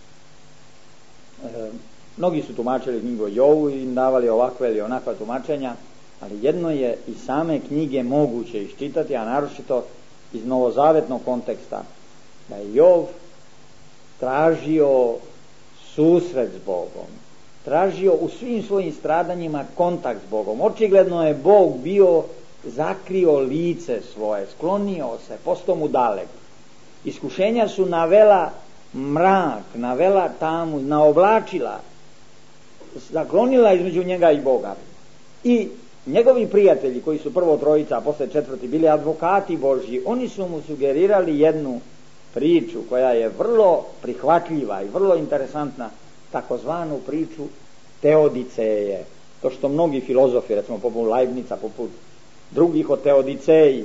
[SPEAKER 2] Mnogi su tumačili knjigu Jovu i davali ovakve ili onakva tumačenja, ali jedno je iz same knjige moguće iščitati, a naročito iz novozavetnog konteksta, da je Jov tražio susret s Bogom, tražio u svim svojim stradanjima kontakt s Bogom. Očigledno je Bog bio zakrio lice svoje, sklonio se, postao mu dalek. Iskušenja su navela mrak, navela tamu, naoblačila, zaklonila između njega i Boga. I njegovi prijatelji, koji su prvo trojica, a posle četvrti, bili advokati Božji, oni su mu sugerirali jednu priču koja je vrlo prihvatljiva i vrlo interesantna, takozvanu priču Teodiceje. To što mnogi filozofi, recimo poput Leibnica, poput drugih o Teodiceji,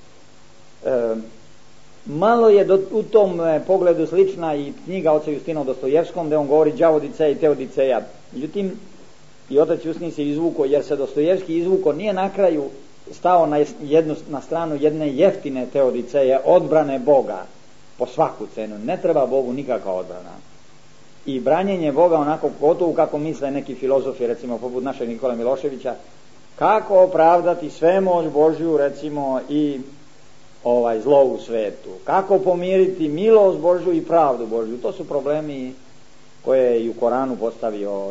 [SPEAKER 2] malo je u tom pogledu slična i knjiga oca Justina o Dostojevskom, gde on govori đavo Odiceja i Teodiceja. Međutim, i otac Justin se izvuko, jer se Dostojevski izvuko, nije na kraju stao na stranu jedne jeftine Teodiceje, odbrane Boga po svaku cenu. Ne treba Bogu nikakva odbrana. I branjenje Boga onako gotovo kako misle neki filozofi, recimo poput našeg Nikole Miloševića, kako opravdati svemoć Božju, recimo, i zlo u svetu, kako pomiriti milost Božju i pravdu Božju. To su problemi koje je i u Koranu postavio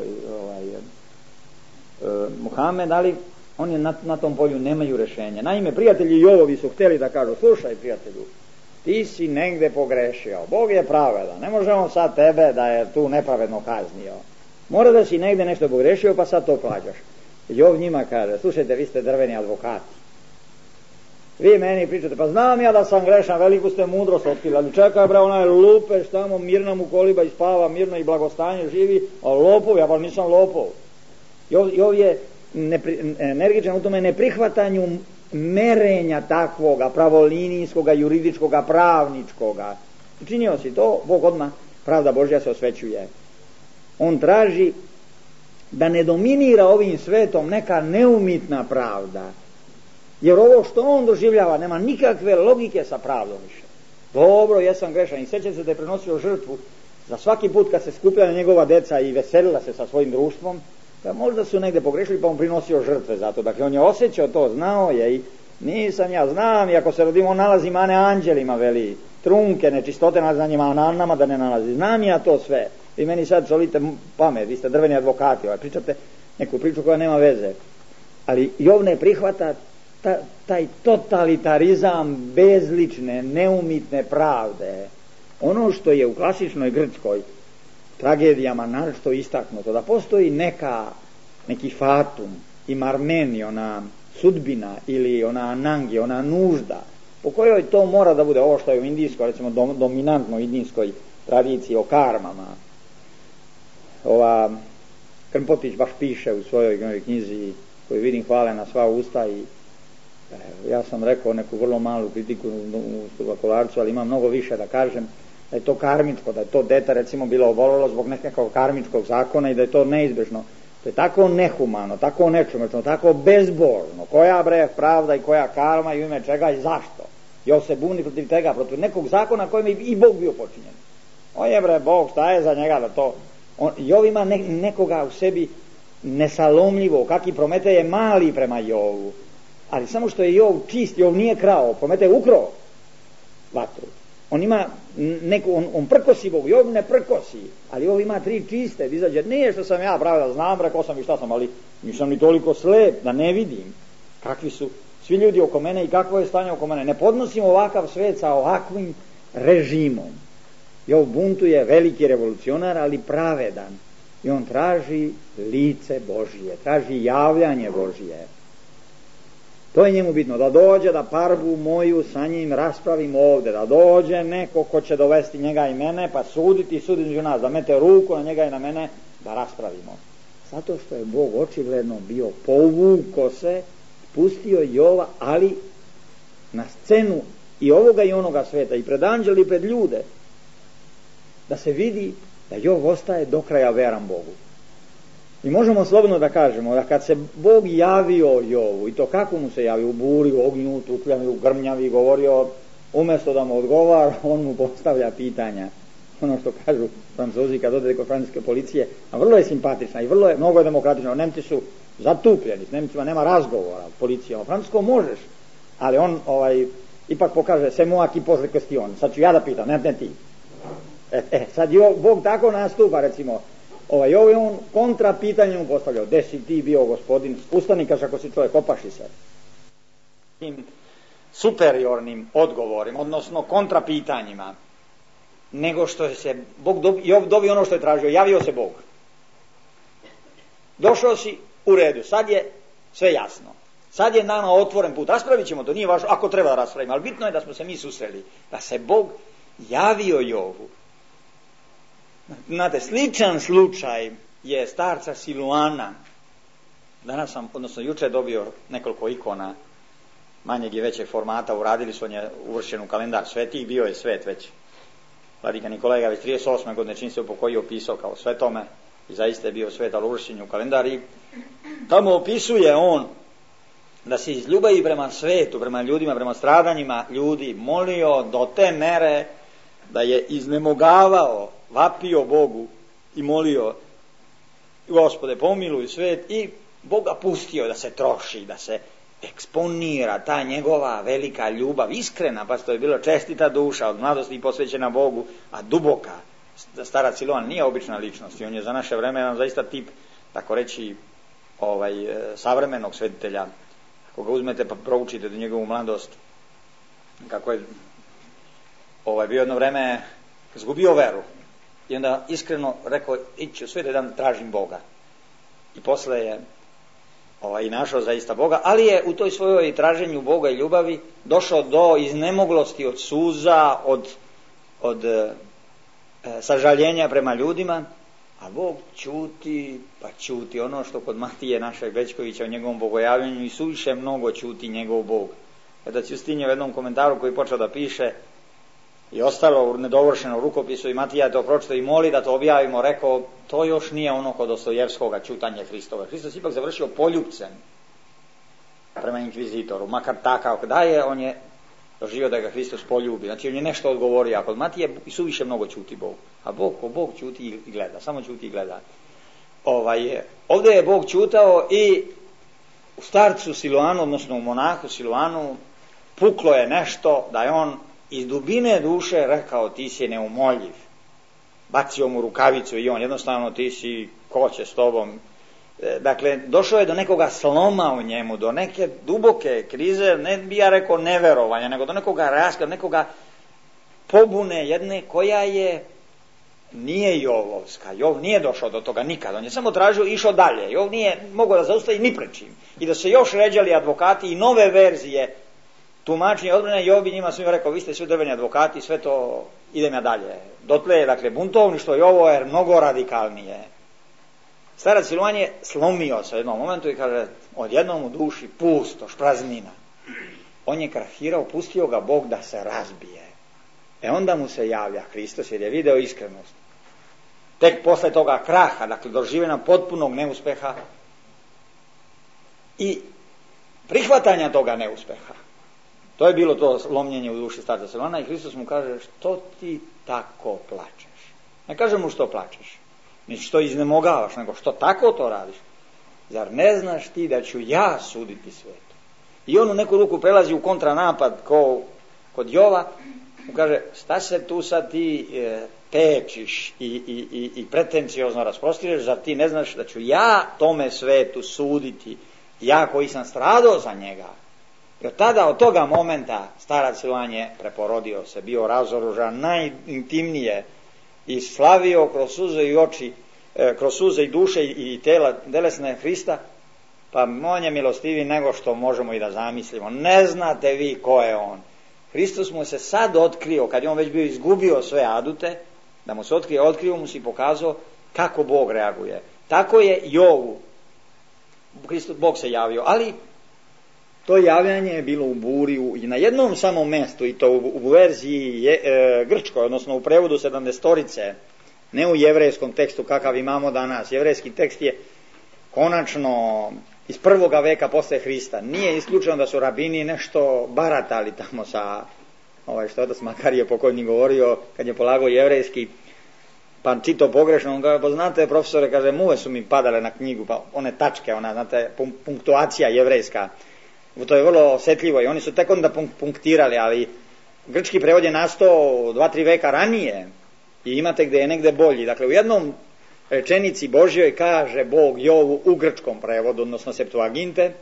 [SPEAKER 2] Muhamed, ali oni na tom polju nemaju rešenja. Naime, prijatelji Jovovi su hteli da kažu, slušaj prijatelju, ti si negde pogrešio, Bog je pravedan, ne možemo sad tebe da je tu nepravedno kaznio, mora da si negde nešto pogrešio pa sad to plaćaš. Jov njima kaže, slušajte, vi ste drveni advokati, vi meni pričate, pa znam ja da sam grešan, veliku ste mudrost otkrili, ali čekaj bre, onaj lupeš tamo, mirno mu koliba i spava, mirno i blagostanje živi, a lopov, ja pa nisam lopov. Jov je energičan u tome neprihvatanju merenja takvoga, pravolinijskoga, juridičkoga, pravničkoga. Učinio si to, Bog odmah, pravda Božja se osvećuje. On traži da ne dominira ovim svetom neka neumitna pravda. Jer ovo što on doživljava nema nikakve logike sa pravdom više. Dobro, jesam grešan i sjećam se da je prenosio žrtvu za svaki put kad se skupljala njegova deca i veselila se sa svojim društvom, da možda su negdje pogrešili pa on prinosio žrtve za to. Dakle, on je osjećao to, znao je i nisam ja, znam i ako se rodim on nalazi mane anđelima, veli, trunke, nečistote nalazi na njima, a nama da ne nalazi. Znam ja to sve. Vi meni sad solite pamet, vi ste drveni advokati, pričate neku priču koja nema veze. Ali Jov ne prihvata taj totalitarizam bezlične, neumitne pravde. Ono što je u klasičnoj grčkoj tragedijama naročito istaknuto, da postoji neki fatum i marmeni, ona sudbina ili ona anangi, ona nužda, po kojoj to mora da bude ovo što je u indijskoj, recimo dominantno indijskoj tradiciji o karmama. Ova Krmpotić baš piše u svojoj knjizi koju vidim hvale na sva usta i ja sam rekao neku vrlo malu kritiku u Kolarcu, ali ima mnogo više da kažem, da je to karmičko, da je to dete recimo bilo obolelo zbog nekakvog karmičkog zakona i da je to neizbježno. To je tako nehumano, tako nečovečno, tako bezbožno. Koja bre pravda i koja karma i u ime čega i zašto? Jov se buni protiv tega, protiv nekog zakona kojem je i Bog bio počinjen. On je bre Bog, šta je za njega da to... Jov ima nekoga u sebi nesalomljivo, kakvi Prometej je mali prema Jovu. Ali samo što je Jov čist, Jov nije krao, Prometej je ukrao vatru. On ima on prkosi Bogu, Jov ne prkosi, ali Jov ima 3 čiste, da izađe, nije što sam ja pravi da znam, rekao sam i šta sam, ali nisam ni toliko slep da ne vidim kakvi su svi ljudi oko mene i kakvo je stanje oko mene. Ne podnosim ovakav svet sa ovakvim režimom. Jov buntuje, veliki revolucionar, ali pravedan. I on traži lice Božije, traži javljanje Božije. To je njemu bitno, da dođe, da parbu moju sa njim raspravim ovdje, da dođe neko ko će dovesti njega i mene, pa suditi među nas, da mete ruku na njega i na mene, da raspravimo. Zato što je Bog očigledno bio povuko se, pustio Jova, ali na scenu i ovoga i onoga sveta, i pred anđeli i pred ljude, da se vidi da Jov ostaje do kraja veran Bogu. I možemo slobodno da kažemo da kad se Bog javio Jovu, i to kako mu se javio, u buri, u ognju, u tutljavi, u grmljavi, govorio, umjesto da mu odgovara, on mu postavlja pitanja. Ono što kažu Francuzi kad ode kod francuske policije, a vrlo je simpatična i mnogo je demokratična. Nemci su zatupljeni, s Nemcima nema razgovora, policijom. Francuskom možeš, ali on ipak pokaže, c'est moi qui pose les questions, sad ću ja da pitam, ne ti. Sad Bog tako nastupa, recimo, ovaj on kontra pitanje mu postavljao, gde si ti bio gospodin, ustani kaže ako si čovjek, opaši se. Tim superiornim odgovorima, odnosno kontra pitanjima, nego što se Bog dobio ono što je tražio, javio se Bog. Došao si u redu, sad je sve jasno. Sad je nama otvoren put, raspravit ćemo to, nije važno, ako treba da raspravimo, ali bitno je da smo se mi susreli, da se Bog javio Jovu. Znate, sličan slučaj je starca Siluana. Danas sam, odnosno juče dobio nekoliko ikona manjeg i većeg formata, uradili su, on je uvršćen u kalendar svetih, bio je svet već. Vladika Nikolaj već 38. godine čim se upokojio opisao kao svetome i zaista je bio svet, ali uvršćen u kalendar i tamo opisuje on da se iz ljubavi prema svetu, prema ljudima, prema stradanjima ljudi molio do te mere da je iznemogavao, vapio Bogu i molio Gospode pomiluj svet i Boga pustio da se troši, da se eksponira ta njegova velika ljubav, iskrena, pa to je bila čestita duša od mladosti posvećena Bogu, a duboka. Starac Siluan nije obična ličnost i on je za naše vreme zaista tip, tako reći, savremenog svetitelja. Ako ga uzmete pa proučite do njegovu mladost, kako je bio jedno vreme izgubio veru i onda iskreno rekao, ići u svijet jedan tražim Boga. I posle je i našao zaista Boga, ali je u toj svojoj traženju Boga i ljubavi došao do iznemoglosti, od suza, od sažaljenja prema ljudima, a Bog ćuti, pa ćuti ono što kod Matije našeg Bećkovića o njegovom bogojavljenju i suviše mnogo ćuti njegov Bog. Kada Ćustinje u jednom komentaru koji počeo da piše, i ostalo nedovršeno u rukopisu i Matija je to pročitao i moli da to objavimo, rekao, to još nije ono kod Dostojevskoga čutanje Hristova. Hristos ipak završio poljupcem prema inkvizitoru, makar takav da je, on je doživio da ga Hristos poljubi. Znači on je nešto odgovorio, a kod Matije suviše mnogo ćuti Bog. A Bog ćuti i gleda, samo ćuti i gleda. Ovdje je Bog ćutao i u starcu Siloanu, odnosno u monahu Siloanu, puklo je nešto da je on iz dubine duše rekao, ti si neumoljiv. Bacio mu rukavicu i on jednostavno, ti si, ko će s tobom. Dakle, došao je do nekoga sloma u njemu, do neke duboke krize, ne bi ja rekao neverovanja, nego do nekoga raskada, nekoga pobune jedne koja nije Jovovska. Jov nije došao do toga nikad, on je samo tražio i išao dalje. Jov nije mogao da zaustavi ni prečim. I da se još ređali advokati i nove verzije tumačenja odbrane, Jov bi njima svima rekao, vi ste svi drveni advokati, sve to, idem ja dalje. Dotle je, dakle, buntovništvo i ovo je mnogo radikalnije. Starac Siloan je slomio se u jednom momentu i kaže, odjednom u duši pustoš, praznina. On je krahirao, pustio ga Bog da se razbije. Onda mu se javlja Hristos jer je video iskrenost. Tek posle toga kraha, dakle doživljena potpunog neuspeha i prihvatanja toga neuspeha. To je bilo to slomljenje u duši starca Siloana i Hristos mu kaže, što ti tako plačeš? Ne kaže mu što plačeš, ni što iznemogavaš, nego što tako to radiš. Zar ne znaš ti da ću ja suditi svijetu? I on u neku ruku prelazi u kontranapad kod Jova, mu kaže, šta se tu sad ti pečiš i pretenciozno rasprostižeš, zar ti ne znaš da ću ja tome svetu suditi, ja koji sam stradao za njega. I od toga momenta starac Siloan je preporodio se, bio razoružan najintimnije i slavio kroz suze i oči, kroz suze i duše i tela telesne Hrista, pa on je milostiviji nego što možemo i da zamislimo. Ne znate vi ko je on. Hristos mu se sad otkrio, kad je on već bio izgubio sve adute, da mu se otkrio mu se i pokazao kako Bog reaguje. Tako je Jovu, Bog se javio, ali to javljanje je bilo u buri i na jednom samom mestu, i to u verziji grčkoj, odnosno u prevodu 70-torice, ne u jevrejskom tekstu kakav imamo danas. Jevrejski tekst je konačno iz 1. veka posle Hrista. Nije isključeno da su rabini nešto baratali tamo sa, što je otac Makarije pokojni govorio, kad je polagao jevrejski, pa čito pogrešno, on kaže, znate profesore, kaže, muve su mi padale na knjigu, pa one tačke, znate, punktuacija jevrejska, to je vrlo osjetljivo i oni su tek onda punktirali, ali grčki prevod je nastao 2-3 veka ranije i imate gde je negde bolji. Dakle, u jednom rečenici Božjoj kaže Bog Jovu u grčkom prevodu, odnosno Septuaginte,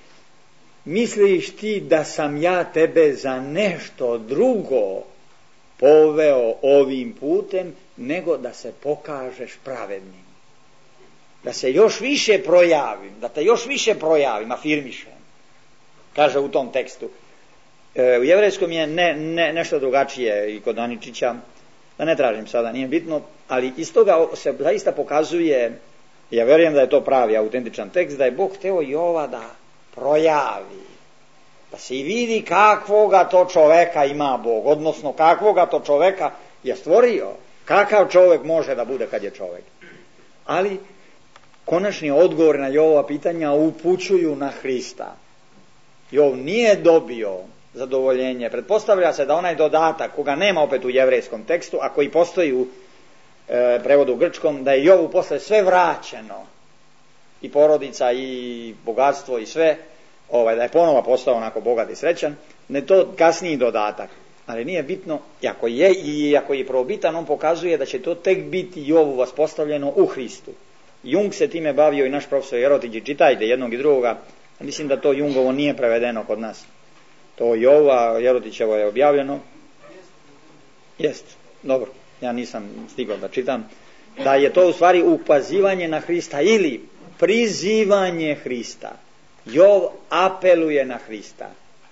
[SPEAKER 2] misliš ti da sam ja tebe za nešto drugo poveo ovim putem, nego da se pokažeš pravednim. Da se još više projavim, da te još više projavim, afirmišem. Kaže u tom tekstu. U jevrejskom je nešto drugačije i kod Aničića, da ne tražim sada, nije bitno, ali iz toga se zaista pokazuje, ja vjerujem da je to pravi autentičan tekst, da je Bog hteo Jova da projavi, da se i vidi kakvoga to čoveka ima Bog, odnosno kakvoga to čoveka je stvorio, kakav čovek može da bude kad je čovek. Ali konačni odgovor na Jovova pitanja upućuju na Hrista. Jov nije dobio zadovoljenje. Pretpostavlja se da onaj dodatak, koga nema opet u jevrejskom tekstu, a koji postoji u prevodu u grčkom, da je Jovu posle sve vraćeno, i porodica i bogatstvo i sve, da je ponovo postao onako bogat i srećan, ne to kasniji dodatak. Ali nije bitno, i ako je prvobitan, on pokazuje da će to tek biti Jovu vaspostavljeno u Hristu. Jung se time bavio i naš profesor Jerotić, čitajte jednog i drugoga, mislim da to Jungovo nije prevedeno kod nas. To Jova, Jerotićevo je objavljeno. Jest, dobro, ja nisam stigao da čitam. Da je to u stvari ukazivanje na Hrista ili prizivanje Hrista. Jov apeluje na Hrista.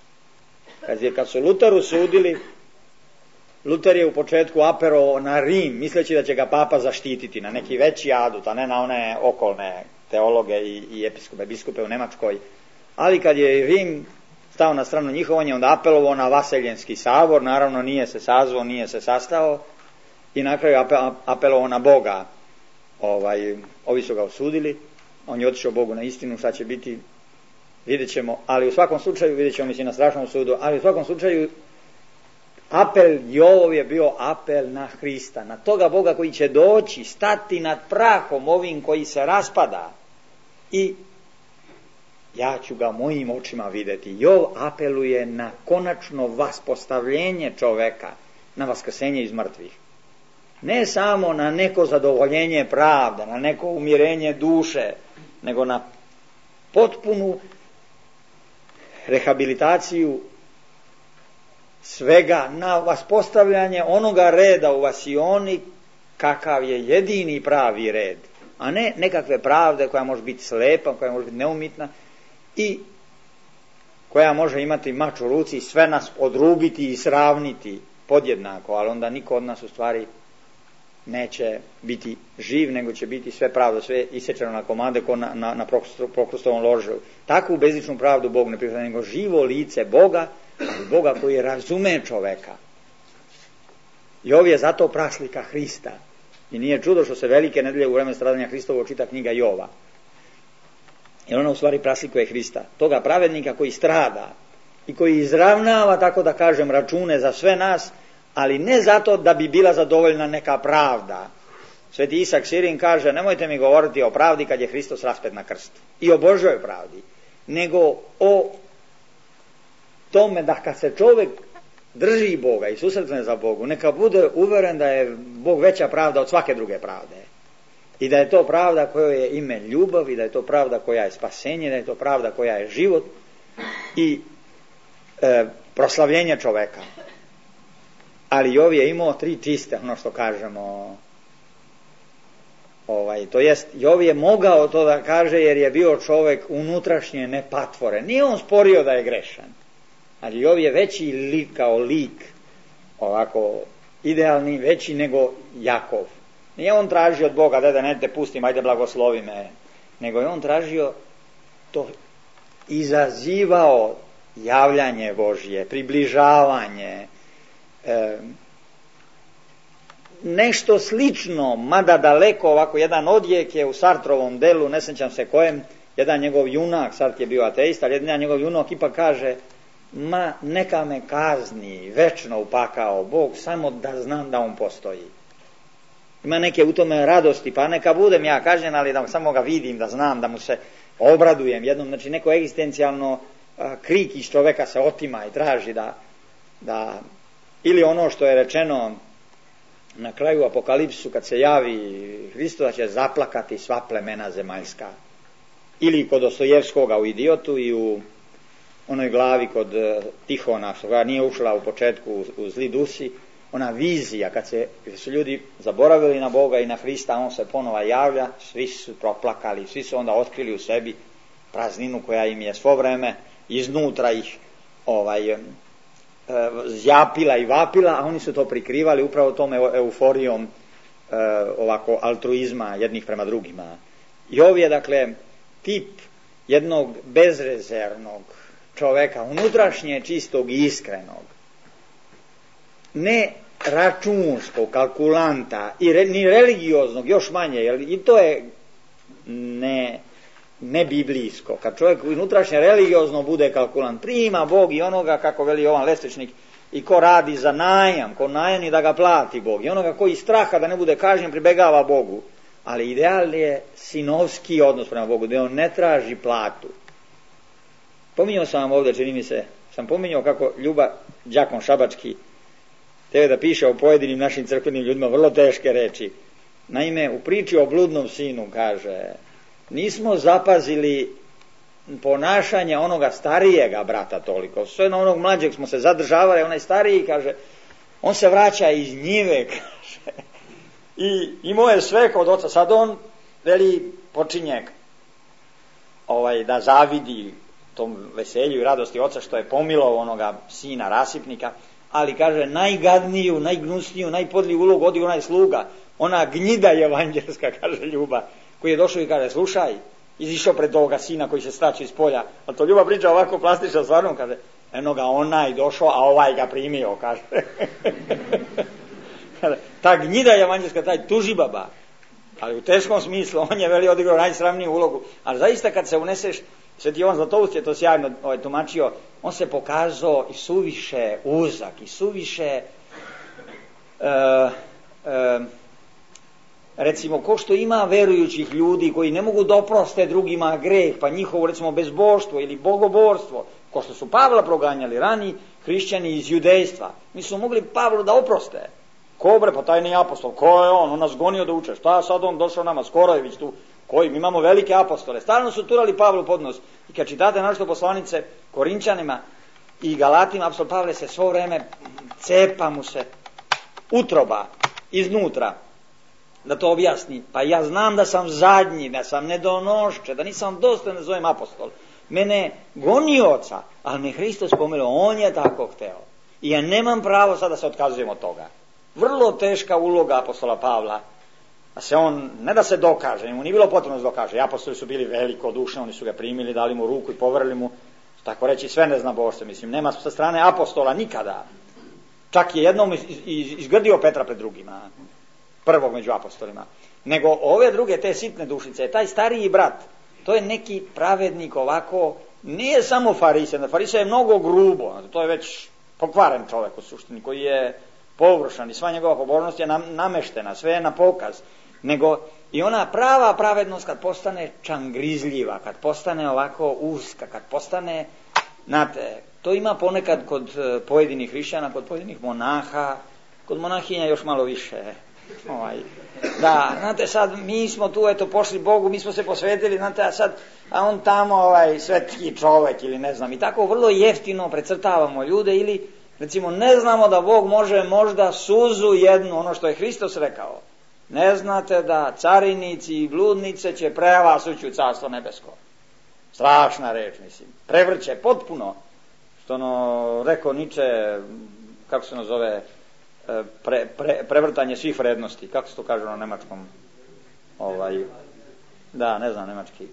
[SPEAKER 2] Kad su Luteru sudili, Luter je u početku apelovao na Rim, misleći da će ga papa zaštititi na neki veći adut, a ne na one okolne teologe i episkope, biskupe u Nemačkoj. Ali kad je Rim stao na stranu njihovu, on je onda apelovao na Vaseljenski sabor, naravno nije se sazvao, nije se sastao i na kraju apelovao na Boga. Ovi su ga osudili, on je otišao Bogu na istinu, šta će biti, vidjet ćemo, ali u svakom slučaju, vidjet ćemo mislim na strašnom sudu, ali u svakom slučaju apel Jovov je bio apel na Hrista, na toga Boga koji će doći, stati nad prahom ovim koji se raspada i ja ću ga mojim očima vidjeti. Jov apeluje na konačno vaspostavljenje čoveka, na vaskrsenje iz mrtvih. Ne samo na neko zadovoljenje pravda, na neko umirenje duše, nego na potpunu rehabilitaciju svega, na vaspostavljanje onoga reda u vasioni kakav je jedini pravi red, a ne nekakve pravde koja može biti slepa, koja može biti neumitna i koja može imati mač u ruci i sve nas odrubiti i sravniti podjednako, ali onda niko od nas u stvari neće biti živ, nego će biti sve pravda, sve isečeno na komade ko na Prokrustovom ložu. Takvu bezličnu pravdu Bog ne prihvata, nego živo lice Boga, ali Boga koji razume čoveka. Jov je zato praslika Hrista. I nije čudo što se velike nedelje u vreme stradanja Hristovo čita knjiga Jova. Jer ona u stvari praslikuje Hrista. Toga pravednika koji strada i koji izravnava, tako da kažem, račune za sve nas, ali ne zato da bi bila zadovoljna neka pravda. Sveti Isak Sirin kaže, nemojte mi govoriti o pravdi kad je Hristos raspet na krstu. I o Božoj pravdi. Nego o tome da kad se čovjek drži Boga i susretne za Bogu, neka bude uveren da je Bog veća pravda od svake druge pravde. I da je to pravda kojoj je ime ljubav, i da je to pravda koja je spasenje, da je to pravda koja je život i proslavljenje čoveka. Ali Jov je imao 3 čiste, ono što kažemo. To jest, Jov je mogao to da kaže jer je bio čovjek unutrašnje nepatvoren. Nije on sporio da je grešan. Ali Jov je veći lik kao lik, ovako idealni, veći nego Jakov. Nije on tražio od Boga da ne te pustim, ajde blagoslovi me, nego je on tražio to, izazivao javljanje Božje, približavanje, nešto slično, mada daleko, ovako jedan odjek je u Sartrovom delu, ne sjećam se kojem, jedan njegov junak, Sart je bio ateista, ali jedan njegov junak ipak kaže, ma neka me kazni, večno upakao Bog, samo da znam da on postoji. Ima neke u tome radosti, pa neka budem ja kažnjen, ali da samo ga vidim, da znam, da mu se obradujem jednom, znači neko egzistencijalno krik iz čoveka se otima i traži da ili ono što je rečeno na kraju Apokalipsu kad se javi Hristos, da će zaplakati sva plemena zemaljska. Ili kod Dostojevskoga u Idiotu i u onoj glavi kod Tihona, što nije ušla u početku u zli dusi, ona vizija kad su ljudi zaboravili na Boga i na Hrista, on se ponova javlja, svi su proplakali, svi su onda otkrili u sebi prazninu koja im je svo vreme iznutra ih zjapila i vapila, a oni su to prikrivali upravo tom euforijom ovako altruizma jednih prema drugima. Jov je dakle tip jednog bezrezervnog čoveka, unutrašnje čistog i iskrenog, ne računskog, kalkulanta i ni religioznog, još manje, jer i to je ne biblijsko. Kad čovjek unutrašnje religiozno bude kalkulant, prima Bog i onoga, kako veli Jovan Lesličnik, i ko radi za najam, ko najami da ga plati Bog, i onoga koji straha da ne bude kažnjen pribegava Bogu. Ali ideal je sinovski odnos prema Bogu, da on ne traži platu. Pominjao sam vam ovdje, čini mi se, sam pominjao kako Ljuba Đakon Šabački tebe da piše o pojedinim našim crkvenim ljudima vrlo teške reči. Naime, u priči o bludnom sinu kaže, nismo zapazili ponašanje onoga starijega brata toliko, sve na onog mlađeg smo se zadržavali, onaj stariji kaže, on se vraća iz njive, kaže, i imao je sve kod oca, sad on veli počinje da zavidi tom veselju i radosti oca što je pomilovao onoga sina rasipnika, ali kaže najgadniju, najgnusniju, najpodliju ulogu odi onaj sluga, ona gnjida evanđelska, kaže Ljuba, koji je došao i kaže, slušaj, izišao pred ovoga sina koji se stače iz polja. Ali to Ljuba priča ovako plastično, stvarno, kaže, eno ga onaj došao, a ovaj ga primio, kaže. Ta gnjida evanđelska, taj tužibaba, ali u teškom smislu, on je veli odigrao najsramniju ulogu, ali zaista kad se uneseš, Sveti Jovan Zlatoust je to sjajno tumačio, on se pokazao i suviše uzak, i suviše recimo, ko što ima verujućih ljudi koji ne mogu da oproste drugima greh, pa njihovo recimo bezboštvo ili bogoborstvo, ko što su Pavla proganjali rani hrišćani iz judejstva, mi su mogli Pavlu da oproste. Kobre, pa taj nije apostol, ko je on nas gonio da uče, šta sad on došao nama, Skorojević tu, koji, mi imamo velike apostole, stalno su turali Pavlu pod nos. I kad čitate našto poslanice Korinčanima i Galatima, apostol Pavle se svo vreme cepa mu se utroba iznutra da to objasni. Pa ja znam da sam zadnji, da sam nedonošče, da nisam dostojan da zovem apostol. Mene gonioca, ali me Hristos pomilovao, on je tako hteo. I ja nemam pravo sad da se otkazujem od toga. Vrlo teška uloga apostola Pavla, da se on, ne da se dokaže, mu nije bilo potrebno da se dokaže. Apostoli su bili velikodušni, oni su ga primili, dali mu ruku i poverili mu, tako reći, sve neznabošce, mislim, nema sa strane apostola nikada. Čak je jednom izgrdio Petra pred drugima, prvog među apostolima. Nego ove druge, te sitne dušice, taj stariji brat, to je neki pravednik ovako, nije samo farisej, farisej je mnogo grubo, to je već pokvaren čovjek u suštini, koji je površan i sva njegova pobožnost je nameštena, sve je na pokaz. Nego i ona prava pravednost kad postane čangrizljiva, kad postane ovako uska, kad postane, znate, to ima ponekad kod pojedinih hrišćana, kod pojedinih monaha, kod monahinja još malo više. Da, znate, sad mi smo tu, eto, pošli Bogu, mi smo se posvetili, znate, a on tamo svetski čovek ili ne znam, i tako vrlo jeftino precrtavamo ljude ili, recimo, ne znamo da Bog može možda suzu jednu, ono što je Hristos rekao. Ne znate da carinici i bludnice će pre vas ući u carstvo nebesko. Strašna reč, mislim. Prevrće potpuno, što ono rekao Niče, kako se nazove, prevrtanje svih vrednosti, kako se to kaže na nemačkom, da, ne znam nemački.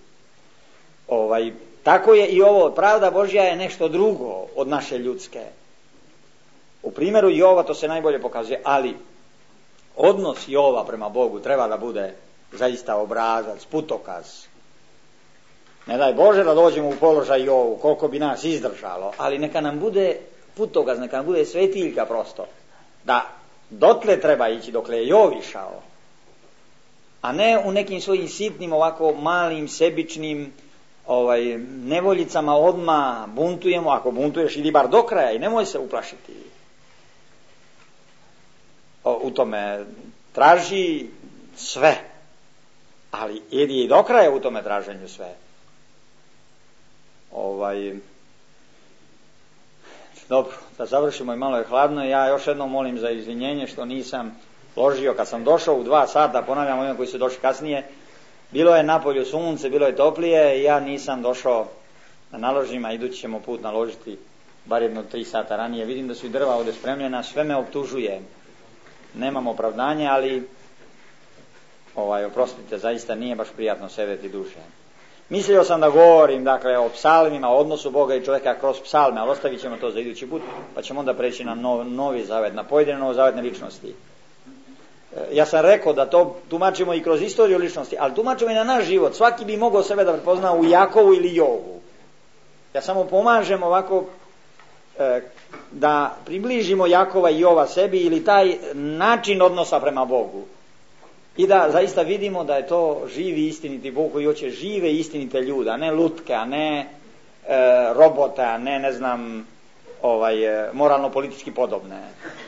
[SPEAKER 2] Tako je i ovo, pravda Božja je nešto drugo od naše ljudske. U primjeru Jova to se najbolje pokazuje, ali odnos Jova prema Bogu treba da bude zaista obrazac, putokaz. Ne daj Bože da dođemo u položaj Jovu, koliko bi nas izdržalo, ali neka nam bude putokaz, neka nam bude svetiljka prosto. Da dotle treba ići dokle je Jov išao, a ne u nekim svojim sitnim, ovako malim, sebičnim nevoljicama odmah buntujemo. Ako buntuješ, idi bar do kraja i nemoj se uplašiti. U tome traži sve, ali idi i do kraja u tome traženju sve. Dobro, da završimo i malo je hladno. Ja još jednom molim za izvinjenje što nisam ložio kad sam došao u 2 sata, ponavljam ovima koji su došli kasnije, bilo je napolju sunce, bilo je toplije i ja nisam došao da naložim, a idući ćemo put naložiti bar jedno 3 sata ranije. Vidim da su i drva ovdje spremljena, sve me optužuje, nemam opravdanje, ali oprostite, zaista nije baš prijatno sedeti duše. Mislio sam da govorim, dakle, o psalmima, o odnosu Boga i čovjeka kroz psalme, ali ostavit ćemo to za idući put, pa ćemo onda preći na novi zavet, na pojedine novozavetne ličnosti. Ja sam rekao da to tumačimo i kroz istoriju ličnosti, ali tumačimo i na naš život. Svaki bi mogao sebe da prepozna u Jakovu ili Jovu. Ja samo pomažem ovako da približimo Jakova i Jova sebi ili taj način odnosa prema Bogu. I da zaista vidimo da je to živi istiniti Bog koji hoće žive istinite ljude, a ne lutke, a ne robote, a ne znam, moralno-politički podobne.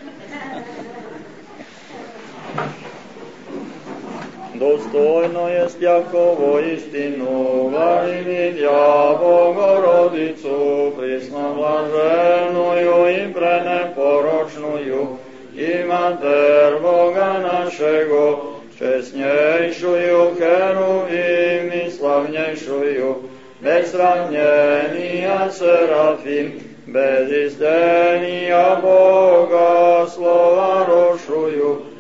[SPEAKER 3] Dostojno jest Jakovo istinu, vari vidja Bogorodicu, prisno blaženuju i preneporočnuju, i mater Boga našego, česnjejšuju heruvim i slavnjejšuju, bez sravnjenija serafim, bez izdenija Boga slova rošuju,